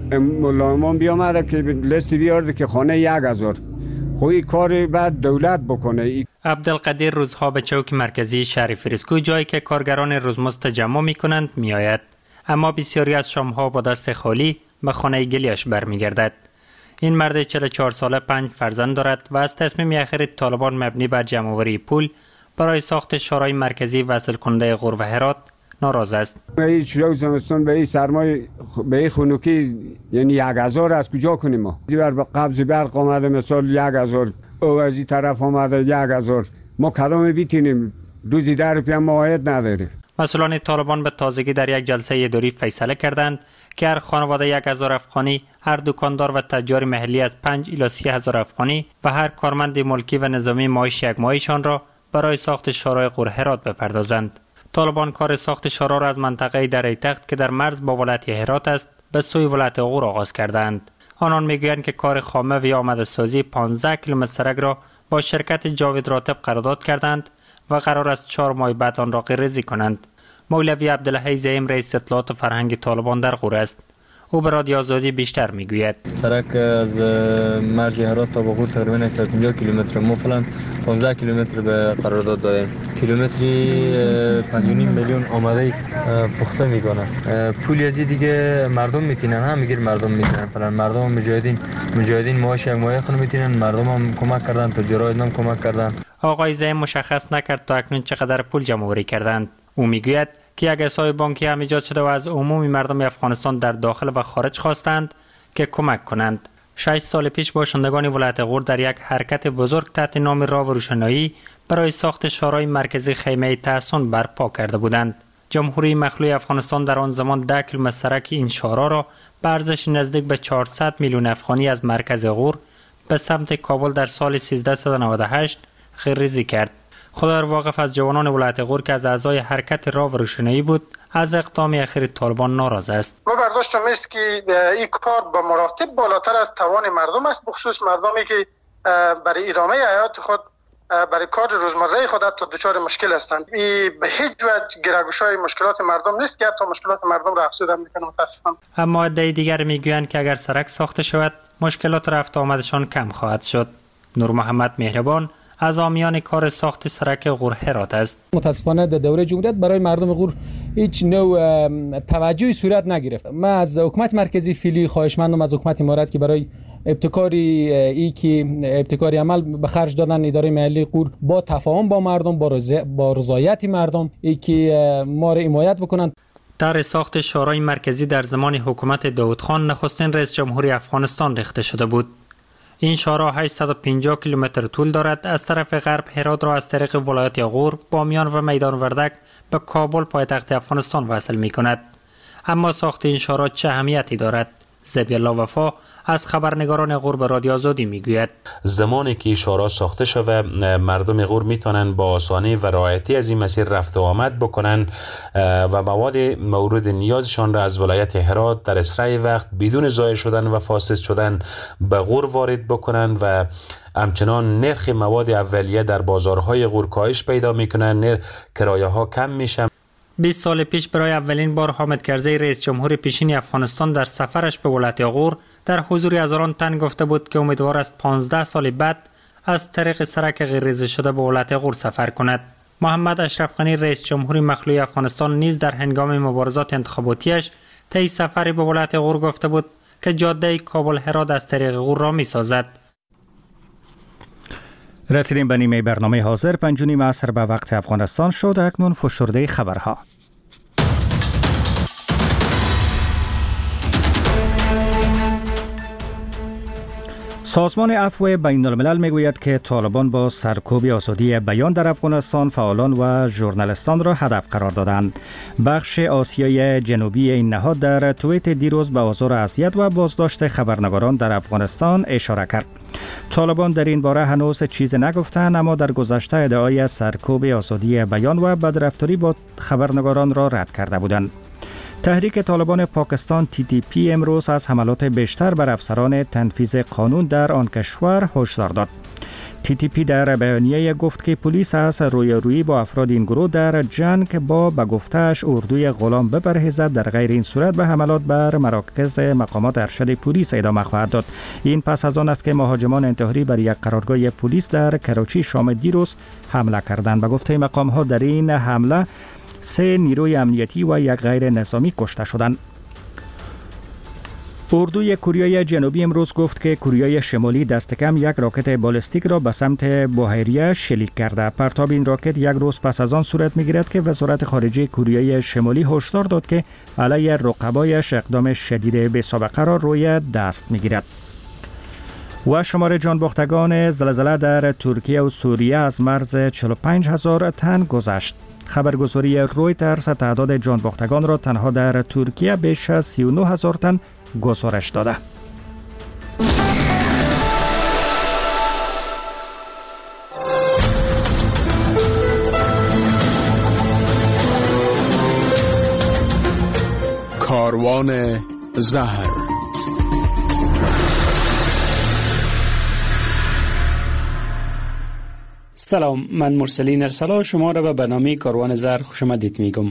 Speaker 9: ملایمان بیامده که لیست بیارده که خانه یک هزار. خوی کار بعد دولت بکنه.
Speaker 24: عبدالقدیر روزها به چوک مرکزی شهر فریسکو جایی که کارگران روزمزد تجمع می کنند می آید. اما بسیاری از شامها با دست خالی به خانه گلیش برمیگردد. این مرد چهل و چهار ساله پنج فرزند دارد و از تصمیم اخیر طالبان مبنی بر جمع‌آوری پول برای ساخت شورای مرکزی وصل کننده غور و هرات ناراض است.
Speaker 9: به این چلو زمستان به این سرمای به این خنوکی یعنی یک هزار از کجا کنیم ما؟ بر قبض برق آمده مثال یک هزار، او از این طرف آمده یک هزار. ما کدام بیتینیم روزی ده روپیه ما عاید نداریم.
Speaker 24: مسئولان طالبان به تازگی در یک جلسه اداری فیصله کردند که هر خانواده یک هزار افغانی، هر دکاندار و تجار محلی از پنج الی سی هزار افغانی و هر کارمند ملکی و نظامی معاش یک ماهیشان را برای ساخت شورای غور هرات بپردازند. طالبان کار ساخت شورا را از منطقه دره تخت که در مرز با ولایت هرات است به سوی ولایت غور آغاز کردند. آنان میگویند که کار خامه و آماده سازی پانزده کیلومتر سرک را با شرکت جاوید راتب قرارداد کردند و قرار است چهار ماه بعد آن را غیرریزی کنند. مولوی عبدالحی زعیم رئیس اطلاعات فرهنگ طالبان در غور است. او به رادیو آزادی بیشتر میگوید.
Speaker 25: سرک از مرز هرات تا غور تقریباً پنجاه کیلومتر، ما فعلا پانزده کیلومتر به قرارداد دادیم. کیلومتری پنج و نیم میلیون آماده پخته میکنه. پولی از دیگه مردم میتونن، هم میگیر مردم میتونن، فعلا مردم هم مجاهدین مجاهدین معاش یک ماهه خون میتونن، مردم هم کمک کردن، تجارت هم کمک کردن.
Speaker 24: آقای زعیم مشخص نکرد تا اکنون چقدر پول جمع آوری کردند. او میگوید که یک حساب بانکی هم ایجاد شده و از عمومی مردم افغانستان در داخل و خارج خواستند که کمک کنند. شش سال پیش باشندگان ولایت غور در یک حرکت بزرگ تحت نام راه و روشنایی برای ساخت شورای مرکزی خیمه تحصن برپا کرده بودند. جمهوری مخلوع افغانستان در آن زمان ده کیلومتر سرک این شورا را به ارزش نزدیک به چهارصد میلیون افغانی از مرکز غور به سمت کابل در سال سیزده و نود و هشت غیرریزی کرد. خدا واقف از جوانان ولایت غور که از اعضای حرکت راه و روشنایی بود از اقدام اخیر طالبان ناراض است.
Speaker 26: ما برداشتم است که این کار به مراتب بالاتر از توان مردم است، بخصوص مردمی که برای ادامه حیات خود برای کار روزمره خود تا دچار مشکل هستند. این به هیچ وجه گره‌گشای مشکلات مردم نیست که حتی مشکلات مردم را افزوده میکنه. متاسفم.
Speaker 24: اما عده دیگر میگویند که اگر سرک ساخته شود مشکلات رفت آمدشان کم خواهد شد. نور محمد مهربان از حامیان کار ساخت سرک غور هرات است.
Speaker 27: متاسفانه در دوره جمهوریت برای مردم غور هیچ نوع توجهی صورت نگرفت. من از حکومت مرکزی فعلی خواهشمندم از حکومت امارات که برای ابتکاری ای که ابتکاری عمل به خرج دادن اداره محلی غور با تفاهم با مردم، با با رضایت مردم ای که ما را حمایت بکنند.
Speaker 24: طرح ساخت شورای مرکزی در زمان حکومت داود خان نخستین رئیس جمهوری افغانستان ریخته شده بود. این شورا هشتصد و پنجاه کیلومتر طول دارد. از طرف غرب هرات را از طریق ولایت غور، بامیان و میدان وردک به کابل پایتخت افغانستان وصل می کند. اما ساخت این شورا چه اهمیتی دارد؟ زبی الله وفا از خبرنگاران غور به رادیو آزادی میگوید
Speaker 4: زمانی که شورا ساخته شده مردم غور میتونن با آسانی و راحتی از این مسیر رفت و آمد بکنن و مواد مورد نیازشان را از ولایت هرات در اسرع وقت بدون ضایع شدن و فاسد شدن به غور وارد بکنن و همچنان نرخ مواد اولیه در بازارهای غور کاهش پیدا میکنن، نرخ کرایه ها کم میشن.
Speaker 24: بیست سال پیش برای اولین بار حامد کرزی رئیس جمهور پیشین افغانستان در سفرش به ولایت غور در حضور هزاران تن گفته بود که امیدوار است پانزده سال بعد از طریق سرک غیرریزه شده به ولایت غور سفر کند. محمد اشرف غنی رئیس جمهور مخلوع افغانستان نیز در هنگام مبارزات انتخاباتیش طی سفری به ولایت غور گفته بود که جاده کابل هرات از طریق غور را می سازد.
Speaker 1: رسیدیم به نیمه برنامه حاضر. پنج و نیم عصر به وقت افغانستان شد. اکنون فشرده خبرها. سازمان عفو بین الملل میگوید که طالبان با سرکوب آزادی بیان در افغانستان فعالان و ژورنالیستان را هدف قرار دادند. بخش آسیای جنوبی این نهاد در توییت دیروز به آزار و اذیت و بازداشت خبرنگاران در افغانستان اشاره کرد. طالبان در این باره هنوز چیزی نگفتند، اما در گذشته ادعای سرکوب آزادی بیان و بدرفتاری با خبرنگاران را رد کرده بودند. تحریک طالبان پاکستان تی تی پی امروز از حملات بیشتر بر افسران تنفیذ قانون در آن کشور هشدار داد. تی تی پی در بیانیه گفت که پلیس از رویارویی با افراد این گروه در جنگ با به گفته‌اش اردوی غلام بپرهیزد، در غیر این صورت به حملات بر مراکز مقامات ارشد پلیس ادامه خواهد داد. این پس از آن است که مهاجمان انتحاری بر یک قرارگاه پلیس در کراچی شام دیروز حمله کردند. به گفته مقام‌ها در این حمله سه نیروی امنیتی و یک غیر نظامی کشته شدند. اردوی کره جنوبی امروز گفت که کره شمالی دست کم یک راکت بالستیک را به سمت بحیره شلیک کرده. پرتاب این راکت یک روز پس از آن صورت می‌گیرد که وزارت خارجه کره شمالی هشدار داد که علیه رقبایش اقدام شدید بی‌سابقه را روی دست می‌گیرد. و شمار جانباختگان زلزله در ترکیه و سوریه از مرز چهل و پنج هزار تن گذشت. خبرگزاری رویترز تعداد جانباختگان را تنها در ترکیه بیش از سی و نه هزار تن گزارش داده.
Speaker 5: کاروان زهر.
Speaker 7: سلام، من مرسلین ارسلا شما را به برنامه کاروان زهر خوش آمدید میگم.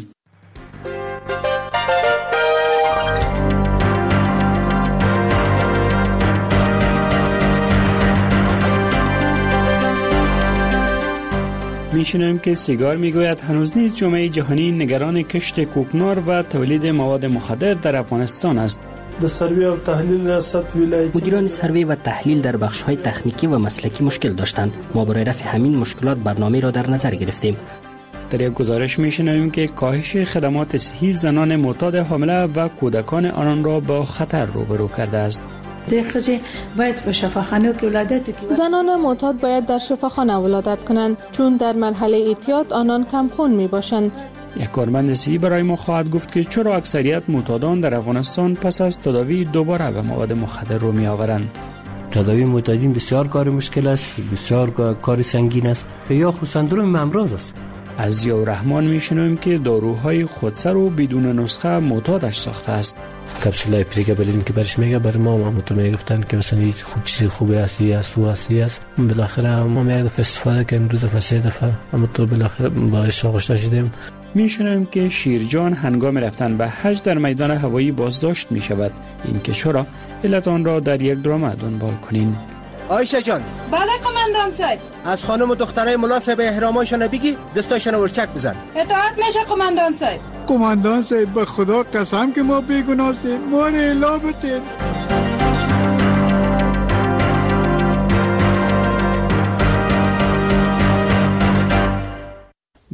Speaker 7: میشنویم که سیگار میگوید هنوز نیز جامعه جهانی نگران کشت کوکنار و تولید مواد مخدر در افغانستان است.
Speaker 21: مدیران سروی و تحلیل در بخش‌های تکنیکی و مسلکی مشکل داشتند. ما برای رفع همین مشکلات برنامه را در نظر گرفتیم.
Speaker 7: در یک گزارش میشنویم که کاهش خدمات صحی زنان معتاد حامله و کودکان آنان را با خطر روبرو کرده است.
Speaker 8: زنان معتاد باید در شفاخانه ولادت کنند چون در مرحله اعتیاد آنان کم خون می باشند.
Speaker 7: یک کارمند صحی برای ما خواهد گفت که چرا اکثریت معتادان در افغانستان پس از تداوی دوباره به مواد مخدر رو می آورند.
Speaker 10: تداوی معتادین بسیار کار مشکل است، بسیار کار سنگین است یا خود سندروم امراض است.
Speaker 7: از ضیاء الرحمن میشنویم که داروهای خودسر و بدون نسخه معتادش ساخته است.
Speaker 10: کپسولای پریگابلین که برش میگه بر ما ما متون گفتن که مثلا هیچ خوب چیزی خوبی است یا سو است است بالاخره ما میگه استفاده کنیم دو دفعه سه دفعه اما تو بالاخره باعث آغوش شدیم.
Speaker 7: میشنویم که شیرجان هنگام رفتن به حج در میدان هوایی بازداشت می شود. این که چرا علت آن را در یک درامه دنبال کنین.
Speaker 11: آیشه جان.
Speaker 13: بله قماندان صاحب.
Speaker 11: از خانم و دخترای مناسب احراماشون بگی دستاشون ورچک بزن.
Speaker 13: اطاعت میشه قماندان صاحب.
Speaker 14: قماندان صاحب به خدا قسم که ما بیگناه هستیم، ما را الا بتین.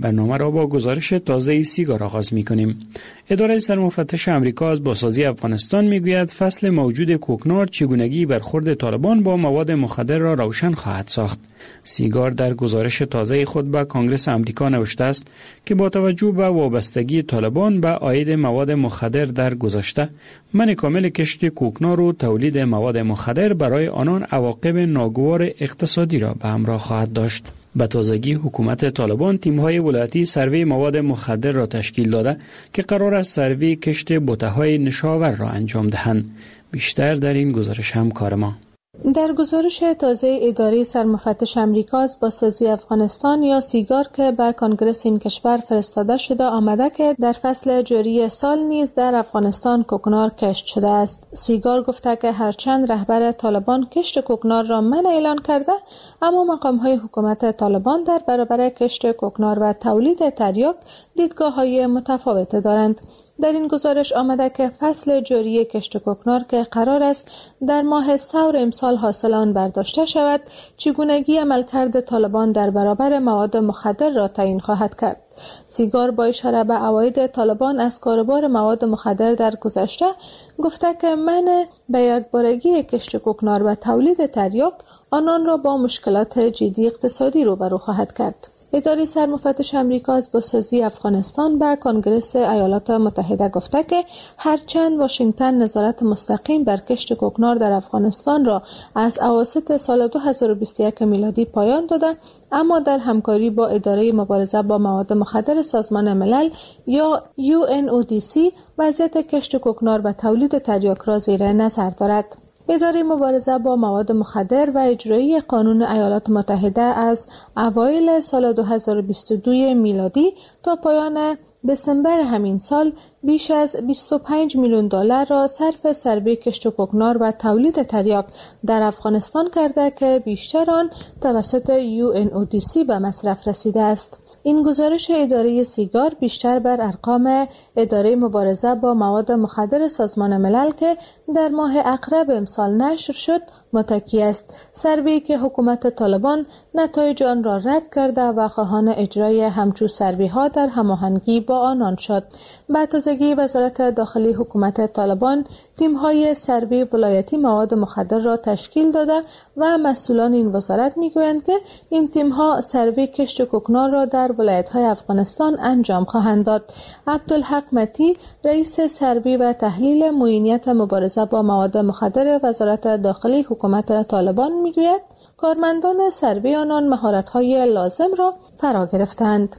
Speaker 7: برنامه را با گزارش تازه سیگار آغاز می‌کنیم. اداره سرمفتش آمریکا از بازسازی افغانستان میگوید فصل موجود کوکنار چگونگی برخورد طالبان با مواد مخدر را روشن خواهد ساخت. سیگار در گزارش تازه خود به کنگره آمریکا نوشته است که با توجه به وابستگی طالبان به عاید مواد مخدر در گذشته، منع کامل کشت کوکنار و تولید مواد مخدر برای آنان عواقب ناگوار اقتصادی را به همراه خواهد داشت. به تازگی حکومت طالبان تیم‌های ولایتی سروی مواد مخدر را تشکیل داده که قرار است سروی کشت بوته‌های نشاور را انجام دهند. بیشتر در این گزارش همکار ما.
Speaker 8: در گزارش تازه اداره سرمفتش آمریکا از بازسازی افغانستان یا سیگار که به کنگره این کشور فرستاده شده آمده که در فصل جاری سال نیز در افغانستان کوکنار کشت شده است. سیگار گفته که هرچند رهبر طالبان کشت کوکنار را منع اعلان کرده، اما مقام‌های حکومت طالبان در برابر کشت کوکنار و تولید تریاک دیدگاه‌های متفاوت دارند. در این گزارش آمده که فصل جاری کشت کوکنار که قرار است در ماه ثور امسال حاصل آن برداشته شود، چگونگی عملکرد طالبان در برابر مواد مخدر را تعیین خواهد کرد. سیگار با اشاره به عواید طالبان از کاروبار مواد مخدر در گذشته گفته که منع به یکبارگی کشت کوکنار و تولید تریاک آنان را با مشکلات جدی اقتصادی روبرو خواهد کرد. اداره سرمفتش آمریکا از بازسازی افغانستان به کنگره ایالات متحده گفته که هرچند واشنگتن نظارت مستقیم بر کشت کوکنار در افغانستان را از اواسط سال دو هزار و بیست و یک میلادی پایان داده، اما در همکاری با اداره مبارزه با مواد مخدر سازمان ملل یا یو ان او دی سی وضعیت کشت کوکنار و تولید تریاک را زیر نظر دارد. اداره مبارزه با مواد مخدر و اجرایی قانون ایالات متحده از اوایل سال دو هزار و بیست و دو میلادی تا پایان دسامبر همین سال بیش از بیست و پنج میلیون دلار را صرف سروی کشت کوکنار و تولید تریاک در افغانستان کرده که بیشتر آن توسط یو ان او دی سی به مصرف رسیده است. این گزارش اداره سیگار بیشتر بر ارقام اداره مبارزه با مواد مخدر سازمان ملل که در ماه اقرب امسال نشر شد متکی است. سروی که حکومت طالبان نتایج آن را رد کرده و خواهان اجرای همچون سروی ها در هماهنگی با آنان شد. به تازگی وزارت داخلی حکومت طالبان تیم های سروی ولایتی مواد مخدر را تشکیل داده و مسئولان این وزارت میگویند که این تیم ها سروی کشت کوکنار را در ولایت های افغانستان انجام خواهند داد. عبدالحق متی رئیس سروی و تحلیل معینیت مبارزه با مواد مخدر وزارت داخلی حکومت طالبان میگوید کارمندان سروی آنان مهارت‌های لازم را فرا گرفتند.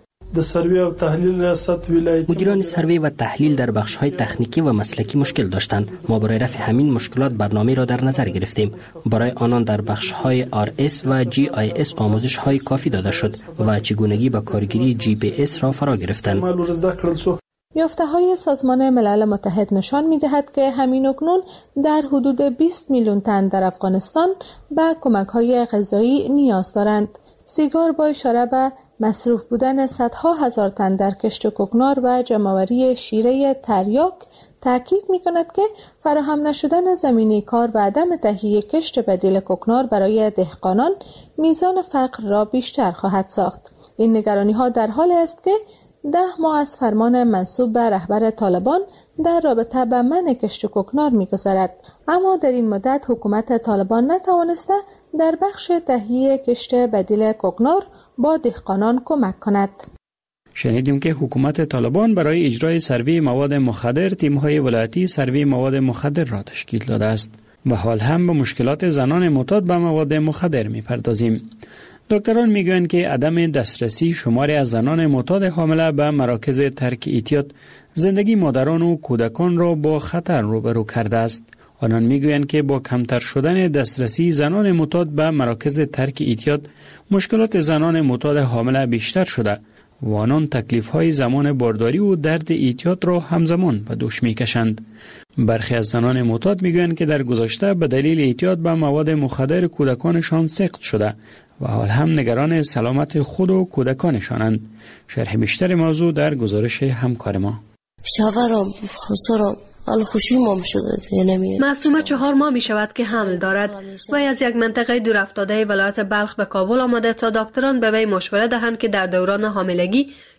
Speaker 21: مدیران سروی و تحلیل در بخش‌های تکنیکی و مسلکی مشکل داشتند. ما برای رفع همین مشکلات برنامه را در نظر گرفتیم. برای آنان در بخش‌های آر اس و جی آی اس آموزش‌های کافی داده شد و چگونگی با کارگیری جی پی اس را فرا گرفتند.
Speaker 8: یافته‌های سازمان ملل متحد نشان می‌دهد که همین اکنون در حدود بیست میلیون تن در افغانستان به کمک‌های غذایی نیاز دارند. سیگار با اشاره به مصروف بودن صدها هزار تن در کشت کوکنار و جمع‌آوری شیره تریاک تاکید می‌کند که فراهم نشدن زمینه کار و عدم تهیه کشت بدیل کوکنار برای دهقانان میزان فقر را بیشتر خواهد ساخت. این نگرانی‌ها در حالی است که ده ماه از فرمان منسوب به رهبر طالبان در رابطه با منع کشت کوکنار می‌گذرد، اما در این مدت حکومت طالبان نتوانسته در بخش تهیه کشت بدیل کوکنار با دهقانان کمک کند.
Speaker 7: شنیدیم که حکومت طالبان برای اجرای سروی مواد مخدر تیم‌های ولایتی سروی مواد مخدر را تشکیل داده است و حال هم به مشکلات زنان معتاد به مواد مخدر می‌پردازیم. دکتران میگویند که عدم دسترسی شماری از زنان معتاد حامله به مراکز ترک اعتیاد زندگی مادران و کودکان را با خطر روبرو کرده است. آنان میگویند که با کمتر شدن دسترسی زنان معتاد به مراکز ترک اعتیاد مشکلات زنان معتاد حامله بیشتر شده و آنان تکلیف‌های زمان بارداری و درد اعتیاد را همزمان به دوش میکشند. برخی از زنان معتاد میگویند که در گذشته به دلیل اعتیاد به مواد مخدر کودکانشان سقط شده و حال هم نگران سلامت خود و کودکانشانند. شرح بیشتر موضوع در گزارش همکار ما.
Speaker 6: شاورم خسرم حال خوشی مام شده نمیاد.
Speaker 12: معصومه چهار ماه می شود که حمل دارد و از یک منطقه دور افتاده ولایت بلخ به کابل آمده تا دکتران به وی مشوره دهند که در دوران حاملگی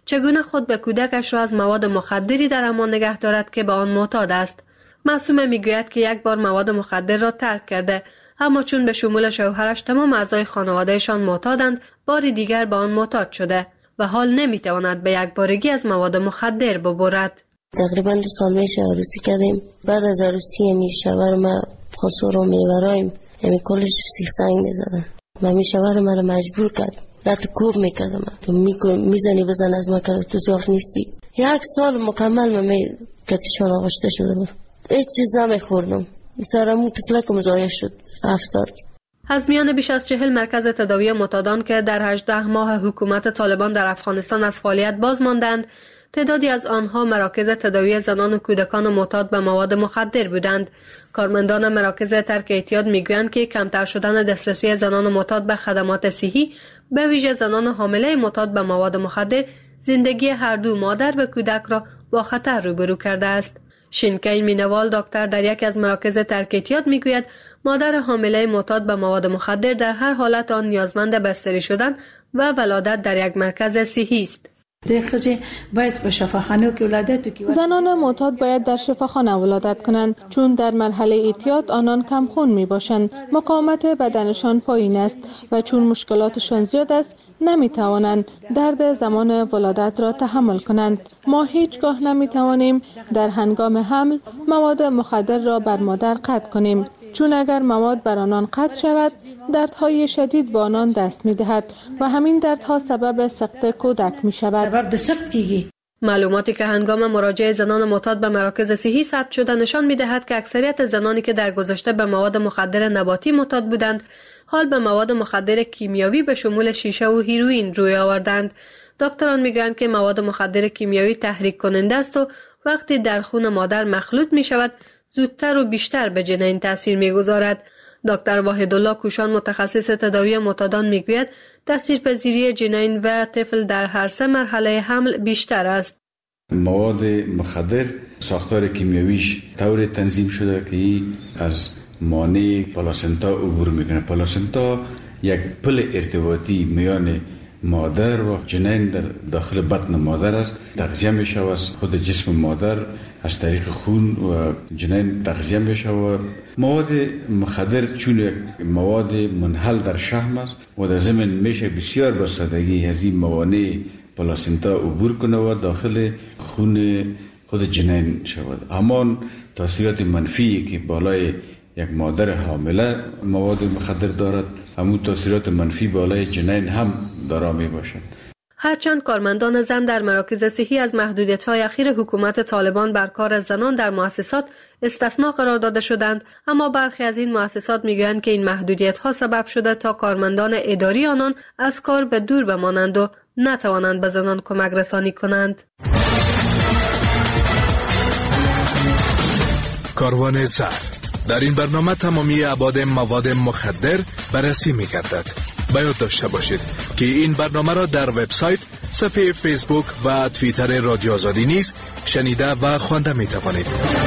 Speaker 12: چگونه خود به کودکش را از مواد مخدری در امان نگه دارد که به آن معتاد است. معصومه میگوید که یک بار مواد مخدر را ترک کرده، اما چون به شمول شوهرش تمام اعضای خانوادهشان معتادند، بار دیگر به آن معتاد شده و حال نمیتواند به یک بارگی از مواد مخدر ببرد.
Speaker 6: تقریبا دو سال میشه عروسی کردیم. بعد از عروسی می شوهر ما خسرو میبرایم یعنی کلش سیختنگ میزدن. من می شوهر من مجبور کرد. حتی کوب میکردم. تو میزنی بزن از ما که تو ضعف نیستی. یک سال مکمل من می کتشان آغشته شده بود. هیچ چیز نمیخوردم. سرمون تفلکم ضایع شد. افتاد.
Speaker 12: از میان بیش از چهل مرکز تداوی معتادان که در هجده ماه حکومت طالبان در افغانستان از فعالیت باز ماندند، تعدادی از آنها مراکز تداوی زنان و کودکان معتاد به مواد مخدر بودند. کارمندان مراکز ترک اعتیاد میگویند که کمتر شدن دسترسی زنان معتاد به خدمات صحی، به ویژه زنان حامله معتاد به مواد مخدر، زندگی هر دو مادر و کودک را با خطر روبرو کرده است. شینکین مینوال دکتر در یکی از مراکز ترک اعتیاد میگوید مادر حامله معتاد به مواد مخدر در هر حالت آن نیازمند بستری شدن و ولادت در یک مرکز صحی است.
Speaker 8: زنان معتاد باید در شفاخانه ولادت کنند، چون در مرحله اعتیاد آنان کم خون می باشند. مقاومت بدنشان پایین است و چون مشکلاتشان زیاد است نمی توانند درد زمان ولادت را تحمل کنند. ما هیچگاه نمی توانیم در هنگام حمل مواد مخدر را بر مادر قطع کنیم، چون اگر مواد بر آنان قطع شود دردهای شدید به آنان دست می دهد و همین دردها سبب سقط کودک می شود.
Speaker 12: معلوماتی که هنگام مراجعه زنان معتاد به مراکز صحی ثبت شده نشان می دهد که اکثریت زنانی که در گذشته به مواد مخدر نباتی معتاد بودند، حال به مواد مخدر کیمیاوی به شمول شیشه و هیروئین روی آوردند. دکتران میگویند که مواد مخدر کیمیاوی تحریک کننده است و وقتی در خون مادر مخلوط می شود زودتر و بیشتر به جنین تاثیر میگذارد. دکتر وحیدالله کوشان متخصص تداوی معتادان میگوید تاثیرپذیری جنین و طفل در هر سه مرحله حمل بیشتر است.
Speaker 15: مواد مخدر ساختار کیمیاییش طور تنظیم شده که از مانع پلاسنتا عبور میکنه. پلاسنتا یک پل ارتباطی میان مادر و جنین در داخل بطن مادر است. تغذیه میشه و از خود جسم مادر از طریق خون و جنین تغذیه میشه و مواد مخدر چون یک مواد منحل در شحم است و در ضمن میشه بسیار با سادگی از این موانع پلاسنتا عبور کنه و داخل خون خود جنین شود. همان تاثیرات منفی که بالای یک مادر حامله مواد مخدر دارد، همون تاثیرات منفی بالای جنین هم دارا می باشد.
Speaker 12: هرچند کارمندان زن در مراکز صحی از محدودیت‌های اخیر حکومت طالبان بر کار زنان در مؤسسات استثنا قرار داده شدند، اما برخی از این مؤسسات میگویند که این محدودیت‌ها سبب شده تا کارمندان اداری آنان از کار به دور بمانند و نتوانند به زنان کمک رسانی کنند.
Speaker 16: کاروان زر در این برنامه تمامی ابعاد مواد مخدر بررسی می‌گردد. باید داشته باشید که این برنامه را در وبسایت، صفحه فیسبوک و توییتر رادیو آزادی نیز شنیده و خوانده می‌توانید.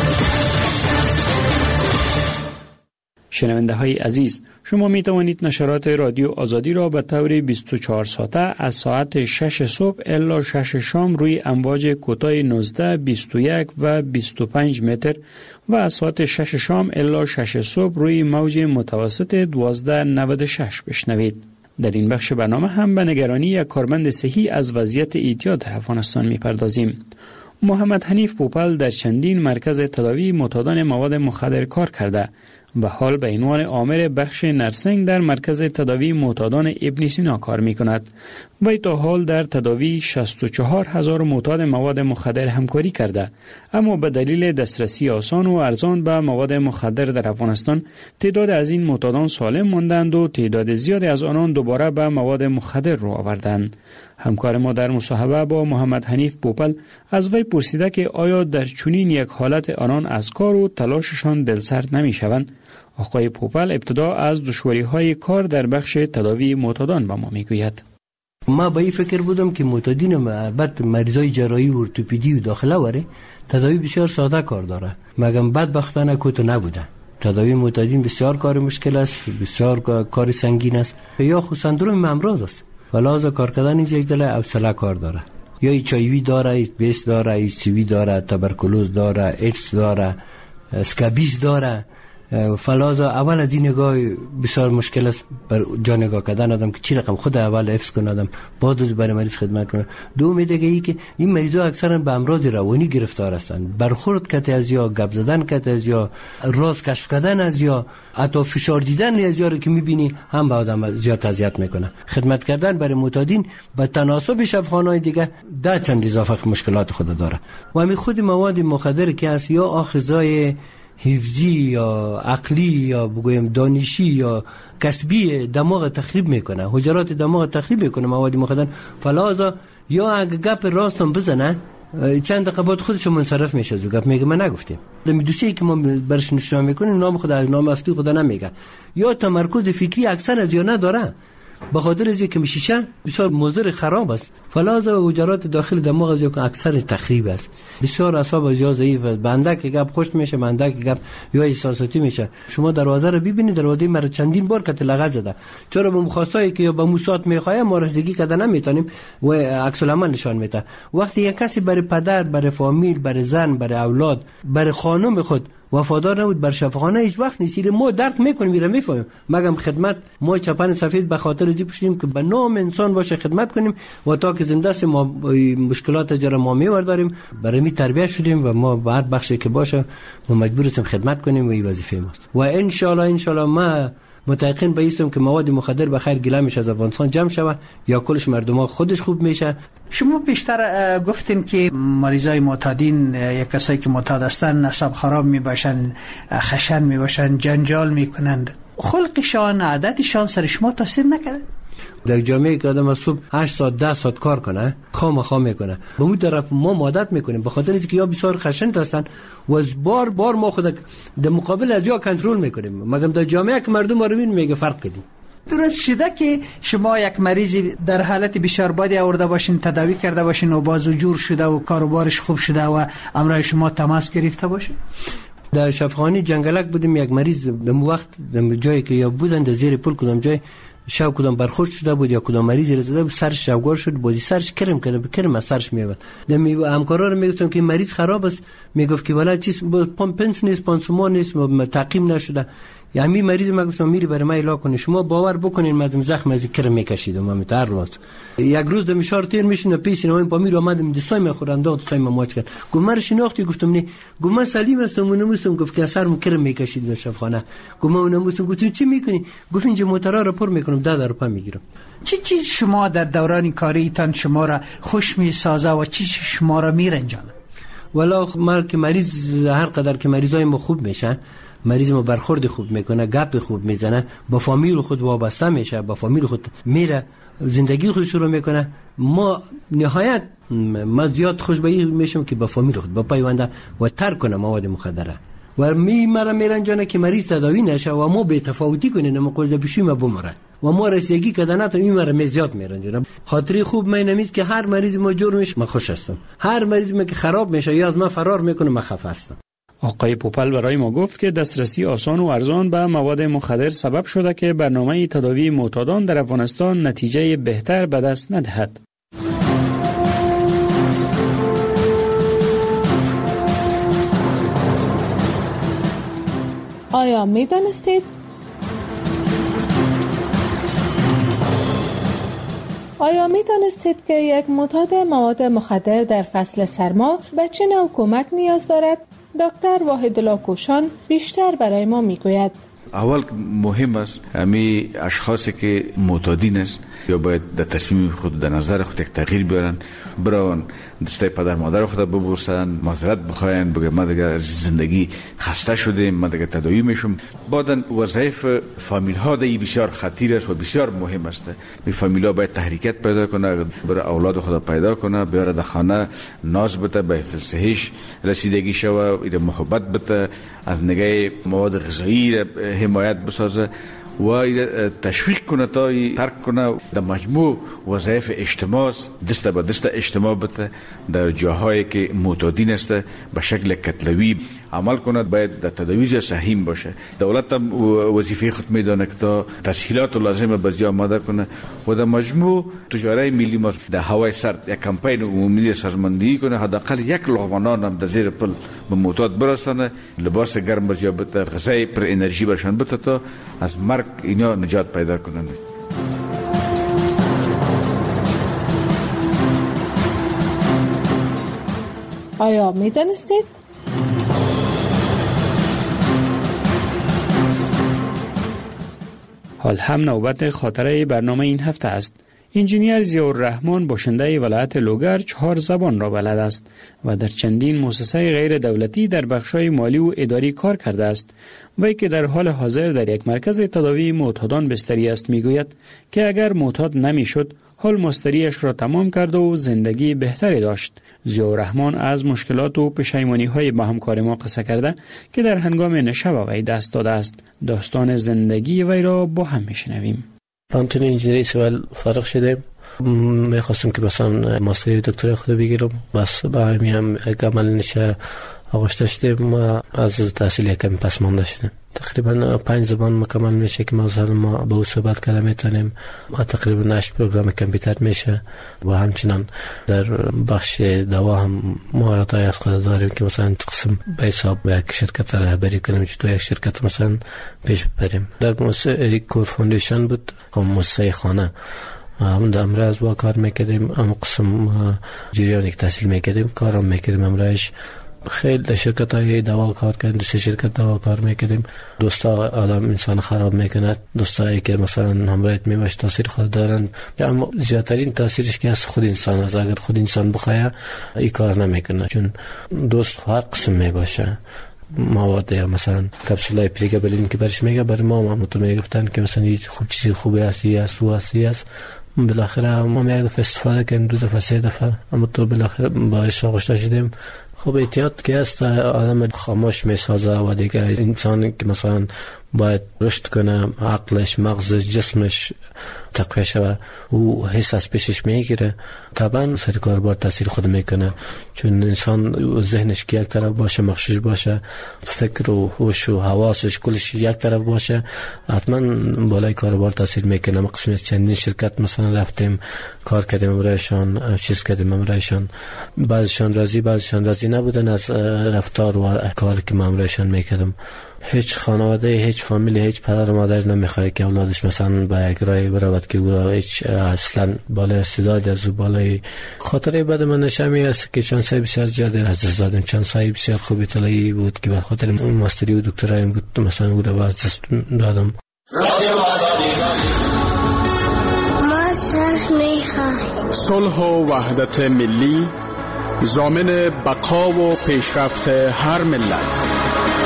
Speaker 7: شنونده های عزیز، شما می توانید نشرات رادیو آزادی را به طور بیست و چهار ساعته از ساعت شش صبح الی شش شام روی امواج کوتاه نوزده، بیست و یک و بیست و پنج متر و از ساعت شش شام الی شش صبح روی موج متوسط دوازده نود و شش بشنوید. در این بخش برنامه هم به نگرانی یک کارمند صحی از وضعیت اعتیاد در افغانستان می پردازیم. محمد حنیف پوپل در چندین مرکز تداوی معتادان مواد مخدر کار کرده و حال به عنوان آمر بخش نرسنگ در مرکز تداوی معتادان ابن سینا کار می کند. وی تا حال در تداوی شصت و چهار هزار معتاد مواد مخدر همکاری کرده، اما به دلیل دسترسی آسان و ارزان به مواد مخدر در افغانستان تعداد از این معتادان سالم ماندند و تعداد زیادی از آنان دوباره به مواد مخدر رو آوردند. همکار ما در مصاحبه با محمد حنیف پوپل از وی پرسیده که آیا در چنین یک حالت آنان از کار و تلاششان دلسرد نمی شوند. آقای پوپل ابتدا از دشواری های کار در بخش تداوی معتادان به ما می گوید.
Speaker 17: ما به این فکر بودم که معتادین بعد مریضای جراحی و ارتوپدی و داخله وره تداوی بسیار ساده کار داره، مگم بدبختانه کوتو نبوده. تداوی معتادین بسیار کار مشکل است، بسیار کار سنگین است، یا خود سندروم امراض است. ولازم کار کردن این یک دل حوصله کار داره. یا ایچ آی وی داره، ایچ بیس داره، ایچ سی وی داره، تبرکلوز داره، ایدز داره، اسکابیز داره. فلازا اول از این نگاه بسیار مشکل است بر جا نگاه کردن آدم که چی رقم خود اول حفظ کنه آدم بعد از برای مریض خدمت کنه. دوم دیگه ای که این مریضا اکثرا به امراض روانی گرفتار هستند، برخورد کته از یا گپ زدن کته از یا راز کشف کردن از یا حتی فشار دیدن از یا که میبینی هم به آدم زیاد اذیت میکنه. خدمت کردن برای معتادین به تناسب شفاخانه‌های دیگه ده چند اضافه مشکلات خود داره. و همین خود مواد مخدر که هست یا آخذای حفظی یا عقلی یا بگویم دانشی یا کسبی دماغ تخریب میکنه، حجرات دماغ تخریب میکنه مواد مخدر. فلازا یا اگه گپ راستم بزنه چند دقیقه بعد خودش منصرف میشه، زو گپ میگه من نگفتم. دمی دوسیه که ما برش نشون میکنیم نام خدا نام اصلی خدا نمیگه، یا تمرکز فکری اکثر از یا نداره به خاطر از اینکه شیشه بسیار مضر خراب است. فلازا حجرات داخل دماغ از اکثر تخریب است، بسیار اعصاب از یا ضعیف است، بنده که گپ خوش میشه، بنده که گپ یا احساساتی میشه. شما دروازه رو ببینید، دروازه مرا چندین بار کت لغت زده، چرا به مخواستایی که به موسات میخواه ما رسیدگی کده نمیتونیم و عکس العمل نشان میده. وقتی یک کسی برای پدر، برای فامیل، برای زن، برای اولاد، برای خانم خود وفادار نبود، بر شفاخانه هیچ وقت نیست. ما درک میکنیم، میره میفهمیم. مگم خدمت ما چپن سفید به خاطر ازی پوشیدیم که به نام انسان باشه خدمت کنیم و تا که زنده است ما مشکلات جرا ما میورداریم، برای می تربیت شدیم و ما به هر بخشی که باشه ما مجبور هستیم خدمت کنیم و این وظیفه ماست. و ان شاء الله ان شاء الله ما متأکد به ایستم که مواد مخدر به خیر گله میشه از افغانستان جمع شود یا کلش مردم خودش خوب میشه.
Speaker 2: شما بیشتر گفتین که مریضای معتادین یا کسایی که معتاد هستن اعصاب خراب میباشن، خشن میباشن، جنجال میکنند. خلقشان، عادتشان سر شما تاثیر نکرده؟
Speaker 17: در جامعه که آدم از صبح هشت ساعت ده ساعت کار کنه، خام خام میکنه، به اون طرف ما عادت میکنیم به خاطر اینکه یا بسیار خشن هستن و از بار بار ما خود در مقابل از جا کنترل میکنیم. مگم در جامعه که مردم ما رو میگه فرق کردیم.
Speaker 2: درست شده که شما یک مریضی در حالت بسیار بدی آورده باشین، تداوی کرده باشین و بازو جور شده و کاروبارش خوب شده و امرای شما تماس گرفته باشه؟
Speaker 17: در شفاخانه جنگلک بودیم، یک مریض در وقت در جایی که یا بودن در زیر پل کدام جای شب کدام برخورد شده بود یا کدام مریضی رسیده بود، سرش شبگار شد، بازی سرش کرم کرده بود، کرم از سرش میاد. دمی همکارا رو میگفتم که مریض خراب است، میگفت که والا چیز پمپنس نیست، پانسومان نیست، تعقیم نشده. یعنی مریض ما گفتم میری برای ما علاج کنی. شما باور بکنین مردم زخم از کرم میکشید و ما میتر روز یک روز در مشار تیر میشین پیش نمایم پامیر اومدم دستای میخورند و دستای ما ماچ کرد. گفتم من شناختی؟ گفتم نه. گفتم من سلیم هستم و نمیستم. گفت که سرم کرم میکشید در شفاخانه. گفتم من نمیستم. گفتم چی میکنی؟ گفت اینجا موتورا رو پر میکنم ده روپا میگیرم.
Speaker 2: چی چیز شما در دوران کاریتان شما را خوش میسازه و چی شما را میرنجانه؟
Speaker 17: والا ما که مریض هر قدر که مریضای ما خوب میشن، مریض ما برخورد خوب میکنه، گپ خوب میزنه، با فامیل خود وابسته میشه، با فامیل خود میره، زندگی خود شروع میکنه، ما نهایت ما زیاد خوشبختی میشم که با فامیل خود با پیونده و ترک کنه مواد مخدره و می مرا میرنجانه که مریض تداوی نشه و ما به تفاوتی کنیم، ما قول بشیم و بمره و ما رسیدگی کردن تا این مرا زیاد میرنجانه. خاطری خوب من نمیست که هر مریض ما جور میشه من خوش هستم، هر مریض ما که خراب میشه یا از من فرار میکنه من خفه هستم.
Speaker 7: آقای پوپل برای ما گفت که دسترسی آسان و ارزان به مواد مخدر سبب شده که برنامه تداوی معتادان در افغانستان نتیجه بهتر به دست ندهد.
Speaker 8: آیا می دانستید؟ آیا می دانستید که یک معتاد مواد مخدر در فصل سرما به چه نوع کمک نیاز دارد؟ دکتر واحدالله کوشان بیشتر برای ما میگوید.
Speaker 15: اول مهم است همه اشخاصی که معتادین است یا باید در تصمیم خود در نظر خود یک تغییر بیارن، بران دسته پدر مادر خود ببوسن، معذرت بخواین، بگه ما دیگه زندگی خسته شدیم، ما دیگه تداوی میشم. بعدن وظایف فامیل ها دی بسیار خطیر است و بسیار مهم است. می فامیل ها باید تحریکت پیدا کنه، برای اولاد خود پیدا کنه، بیاره در خانه ناز بده، به صحیح رسیدگی شوه، ایده محبت بده، از نگاه مواد غذایی حمایت بسازه و تشویق کنه تا ترک کنه. در مجموع وظایف اجتماع دست به دست اجتماع بده در جاهایی که معتادین است به شکل کتلوی عمل کند باید در تداوی سهیم باشه. دولت هم وظیفه خود میدانه که تا تسهیلات لازمه بازی آماده کنه و در مجموع تجاره ملی ما در هوای سرد یک کمپین عمومی سازماندهی کنه، حداقل یک لقمه نان هم در زیر پل به معتاد برسانه، لباس گرم بازی بده، غذای پر انرژی برشان بده تا از مرگ اینا نجات پیدا کنند.
Speaker 8: آیا می دانستید؟
Speaker 7: حال هم نوبت خاطره برنامه این هفته است. انجینیر ضیاءالرحمن باشنده ولایت لوگر چهار زبان را بلد است و در چندین مؤسسه غیر دولتی در بخش‌های مالی و اداری کار کرده است. وی که در حال حاضر در یک مرکز تداوی معتادان بستری است میگوید که اگر معتاد نمیشد حال مستریش را تمام کرد و زندگی بهتری داشت. ضیاءالرحمن از مشکلات و پشیمانی‌های با همکار ما قصه کرده که در هنگام نشه به وی دست داده است. داستان زندگی وی را با هم میشنویم.
Speaker 10: فهمتون انجینری سوال فارغ شدیم، میخواستم که مثلا ماستری دکترا خود بگیرم، بس با همین هم عمل نشه آغشته شدیم و از تحصیل یکم پس مانده شدیم. تقریبا پنج زبان مکمل میشه که مثلا ما با او صحبت کرده میتونیم. ما تقریبا هشت پروگرام کامپیوتر میشه و همچنان در بخش دوا هم مهارت‌های از خود داریم که مثلا قسم به حساب یک شرکت رهبری کنیم که تو یک شرکت مثلا پیش ببریم. در مؤسسه کور فاندیشن بود، مؤسسه خانه هم در امراض با کار میکردیم، هم قسم جریان یک تحصیل میکردیم، کارم میکردیم امراض. خیلی در شرکت های دوا کار کردیم، دوست شرکت دوا کار میکردیم. دوستا آدم انسان خراب میکند، دوستایی که مثلا همراهت میباش تاثیر خود دارن، اما زیادترین تاثیرش که از خود انسان است. اگر خود انسان بخواه این کار نمیکنه، چون دوست هر قسم میباشه. مواد یا مثلا کپسولای پریگابلین که برش میگه برای ما ما تو میگفتن که مثلا هیچ خوب چیزی خوبی هستی یا سو هستی است. بالاخره ما میگه فستیوال که دو دفعه سه دفعه اما تو بالاخره باعث آغشته شدیم. خب احتیاط که است آدم خاموش میسازه و دیگه انسان که مثلا باید رشد کنه، عقلش، مغزش، جسمش تقویه شوه و حس از پیشش میگیره، طبعا سر کار بار تاثیر خود میکنه. چون انسان ذهنش که یک طرف باشه، مخشوش باشه، فکر و هوش و حواسش کلش یک طرف باشه، حتما بالای کار بار تاثیر میکنه. ما قسم چندین شرکت مثلا رفتیم کار کردیم امرایشان، چیز کردیم امرایشان، بعضشان راضی بعضشان راضی نبودن از رفتار و کار که ما امرایشان میکردم. هیچ خانواده، هیچ فامیلی، هیچ پدر و مادر نمیخواد که اولادش مثلا با یک رای برود که او را هیچ اصلا بالای استعداد از او بالای. خاطره بعد من نشمی است که چند سای بسیار زیاده از دست دادم. چند سای بسیار خوبی طلایی بود که به خاطر ماستری و دکترایم بود مثلا او را از دست دادم.
Speaker 3: ما صلح میخواهیم.
Speaker 5: صلح و وحدت ملی ضامن بقا و پیشرفت هر ملت.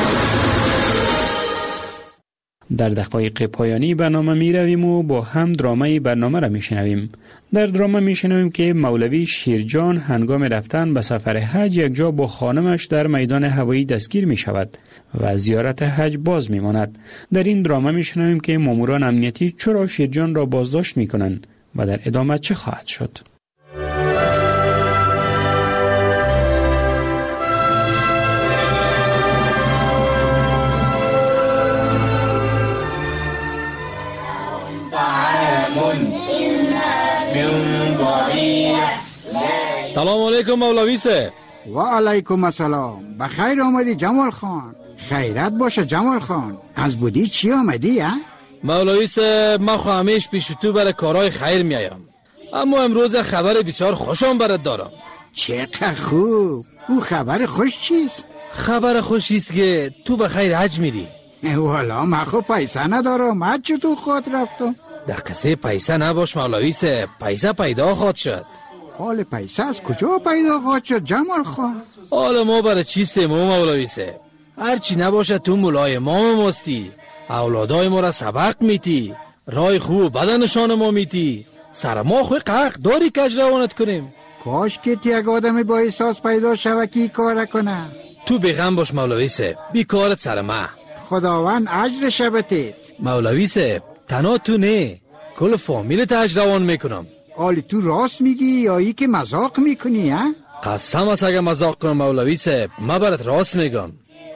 Speaker 7: در دقایق پایانی برنامه می رویم و با هم درامه برنامه را می شنویم. در درامه می شنویم که مولوی شیرجان هنگام رفتن به سفر حج یک جا با خانمش در میدان هوایی دستگیر می شود و زیارت حج باز می ماند. در این درامه می شنویم که ماموران امنیتی چرا شیرجان را بازداشت می کنند و در ادامه چه خواهد شد.
Speaker 9: سلام علیکم مولوی صاحب.
Speaker 14: و علیکم السلام. بخیر آمدی جمال خان. خیرت باشه جمال خان. از بودی چی آمدی ها؟
Speaker 9: مولوی صاحب ما خو همیش پیش تو برای کارهای خیر میایم، اما امروز خبر بسیار خوشم برات دارم.
Speaker 14: چقدر خوب. او خبر خوش چیست؟
Speaker 9: خبر خوشیست که تو به خیر حج میری.
Speaker 14: والا من خو پیسه ندارم. حج تو خود رفتم.
Speaker 9: در قصه پیسه نباش مولوی صاحب، پیسه پیدا خواهد شد.
Speaker 14: حال پیسه از کجا پیدا خواهد شد جمال خان؟
Speaker 9: حال ما برای چیستیم ما مولوی صاحب؟ هرچی نباشه تو مولای ما مستی، اولادای ما را سبق میتی، رای خوب بدن نشان ما میتی، سر ما خوی قرق داری کج روانت کنیم.
Speaker 14: کاش که تی یک آدمی با احساس پیدا شوه که کار کنه.
Speaker 9: تو بیغم باش مولوی صاحب، بیکارت سر ما.
Speaker 14: خداوند اجر شبتید.
Speaker 9: مولوی صاحب تنها تو نه، کل فامیلت اجر روان میکنم.
Speaker 14: حالی تو راست میگی یا ای که مذاق میکنی ها؟
Speaker 9: قسم است اگه مذاق کنم مولوی صاحب، ما برات راست میگم.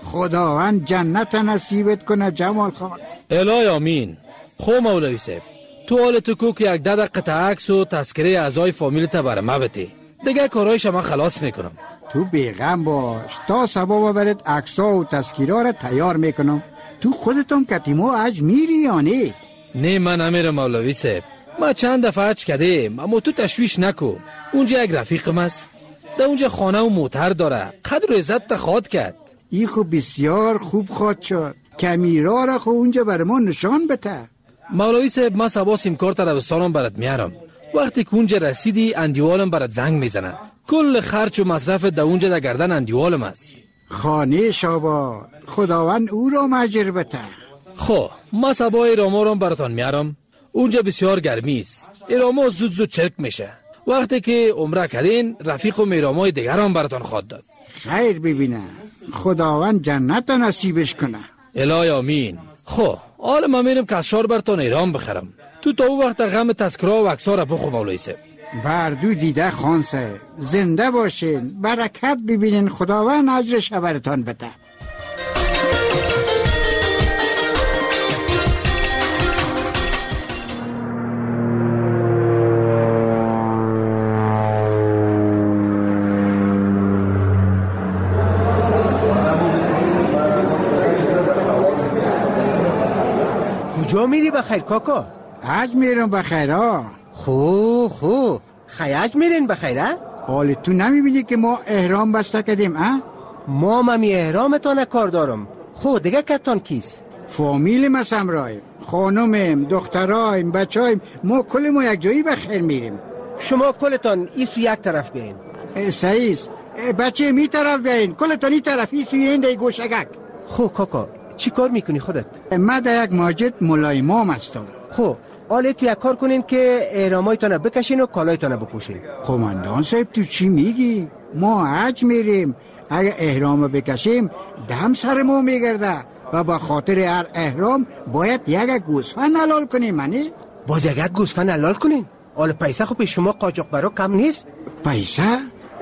Speaker 14: خداوند جنت نصیبت کنه جمال خان.
Speaker 9: الهی آمین. خو مولوی صاحب، تو حال تو کو که یک ده دقیقه عکس و تذکره اعضای فامیلت برای ما بده. دیگه کارایش ما خلاص میکنم.
Speaker 14: تو بیغم باش، تا سبا برات عکس‌ها و تذکیرها را تیار میکنم. تو خودتون کتیمو اج میری یا نه؟
Speaker 9: نه من نمیرم مولوی صاحب. ما چند دفعه اج کردیم، اما تو تشویش نکو. اونجا یک رفیقم است. در اونجا خانه و موتر داره. قدر و عزت تا خواد کرد.
Speaker 14: ای خوب بسیار خوب خواد شد. کمیرا را خو اونجا بر ما نشان بده.
Speaker 9: مولوی صاحب ما سبا سیمکار تا روستانم برات میارم. وقتی که اونجا رسیدی اندیوالم برات زنگ میزنه. کل خرچ و مصرف در اونجا در گردن اندیوالم است.
Speaker 14: خانه شابا خداوند او را مجر بده.
Speaker 9: خو ما سبا ایراما رو براتان میارم. اونجا بسیار گرمی است. ایراما زود زود چرک میشه. وقتی که عمره کردین رفیق و میرامای دیگر هم براتان خواد داد.
Speaker 14: خیر ببینه، خداوند جنت نصیبش کنه.
Speaker 9: الهی آمین. خو حالا من میرم کشار براتان ایران بخرم. تو تا او وقت غم تذکره و عکس‌ها را بخو مولوی صاحب.
Speaker 14: بردو دیده خان صاحب، زنده باشین، برکت ببینین، خداوند اجرش براتان بده.
Speaker 11: کجا میری بخیر کاکا؟
Speaker 14: حج میرم بخیر ها.
Speaker 11: خو خو خیاج میرین بخیر ها؟
Speaker 14: حال تو نمیبینی که ما احرام بسته کردیم ها؟
Speaker 11: ما ممی احرامتان کار دارم. خو دیگه کتان کیست؟
Speaker 14: فامیل ما سمرایم، خانومیم، دخترایم، بچایم، ما کل ما یک جایی بخیر میریم.
Speaker 11: شما کلتان ایسو یک طرف بیاین.
Speaker 14: سعیس بچه می طرف بیاین، کلتان ای طرف ایسو این دی گوشگک.
Speaker 11: خو کاکا چی کار میکنی خودت؟
Speaker 14: من در یک مسجد مولای امام هستم.
Speaker 11: خو حالا تو یک کار کنین که احرامایتان بکشین و کالایتان بپوشین.
Speaker 14: قماندان صاحب تو چی میگی؟ ما حج میریم، اگه احرام بکشیم دم سر ما میگرده و با خاطر هر احرام باید یک گوسفند حلال کنیم. منی
Speaker 11: باز یک گوسفند حلال کنین؟ حالا پیسه خب شما قاچاق برا کم نیست؟
Speaker 14: پیسه؟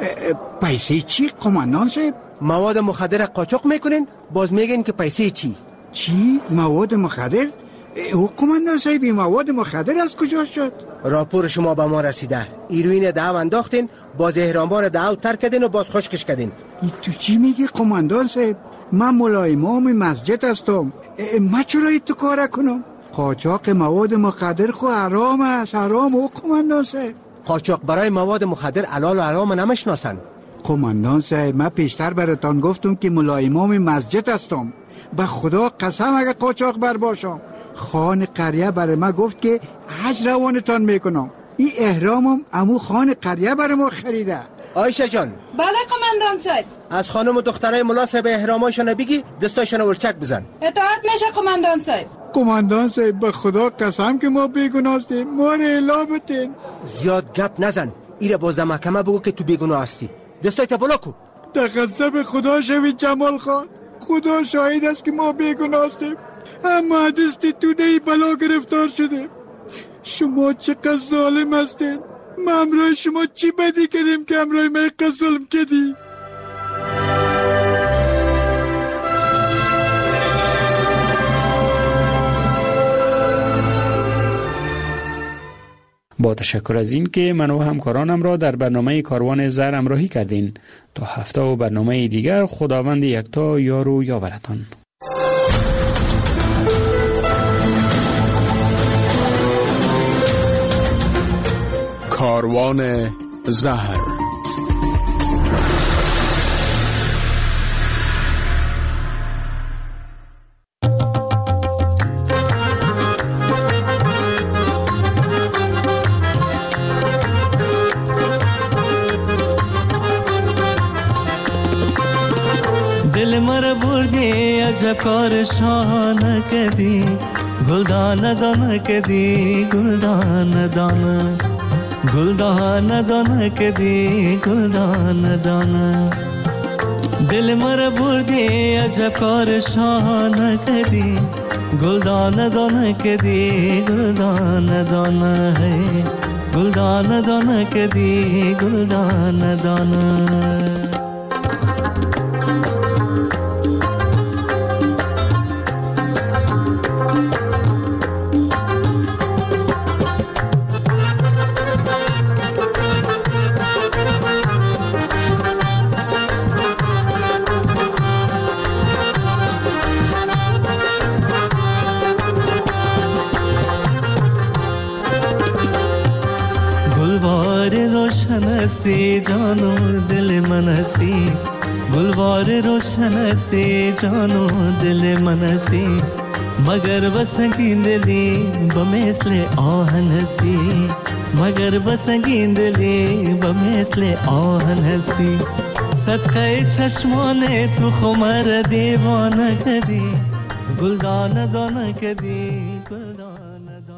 Speaker 14: پیسه چی قماندان صاحب؟
Speaker 11: مواد مخدر قاچاق میکنین باز میگین که پیسه چی؟
Speaker 14: چی؟ مواد مخدر؟ او قماندان صاحب مواد مخدر از کجا شد؟
Speaker 11: راپور شما به ما رسیده. ایروین دعو انداختین، باز احرامبار دعو ترک کردین و باز خشکش کردین.
Speaker 14: ای تو چی میگی قماندان صاحب؟ من مولای امام مسجد هستم، من چرا ایتو کار کنم؟ قاچاق مواد مخدر خو حرام است، حرام او قماندان صاحب.
Speaker 11: قاچاق برای مواد مخدر حلال و حرام نمیشناسن.
Speaker 14: قماندان صاحب من پیشتر براتان گفتم که مولای امام مسجد هستم. به خدا قسم اگه قاچاق بر باشم، خان قریه برای ما گفت که حج روانتان میکنم. این احرامم امو خان قریه برای ما خریده.
Speaker 11: آیشه جان.
Speaker 13: بله قماندان صاحب.
Speaker 11: از خانم و دخترای مناسب احرامایشان بگی دستایشان ورچک بزن.
Speaker 13: اطاعت میشه قماندان صاحب.
Speaker 14: قماندان صاحب به خدا قسم که ما بیگناه هستیم، ما رو الا بتین.
Speaker 11: زیاد گپ نزن، ایره باز در محکمه بگو که تو بیگناه هستی. دستایت بالا کو.
Speaker 14: تقسم خدا شوید جمال خان، خدا شاهد است که ما بیگناه هستیم، اما دستی تو دی بلا گرفتار شده. شما چقدر ظالم هستین. ما امرای شما چی بدی کردیم که امرای ما قد ظلم کردی؟
Speaker 7: با تشکر از این که من و همکارانم را در برنامه کاروان زر همراهی کردین. تا هفته و برنامه دیگر خداوند یکتا یار و یاورتان.
Speaker 5: کاروان زهر.
Speaker 18: دل مر بردی از کار شان کدی، گلدان دان کدی، گلدان دان، گلدان دان کدی، گلدان دان. دل مر بردی از کار شان کدی، گلدان دان کدی، گلدان دان ہے، گلدان دان کدی، گلدان دان. هستی جان و دل من هستی گلوار روشن هستی جان و دل من هستی مگر بسنگین دلی بمثل آهن هستی مگر بسنگین دلی بمثل آهن هستی صدقه چشمان تو خمر دیوانه کردی گلدانه دانه کردی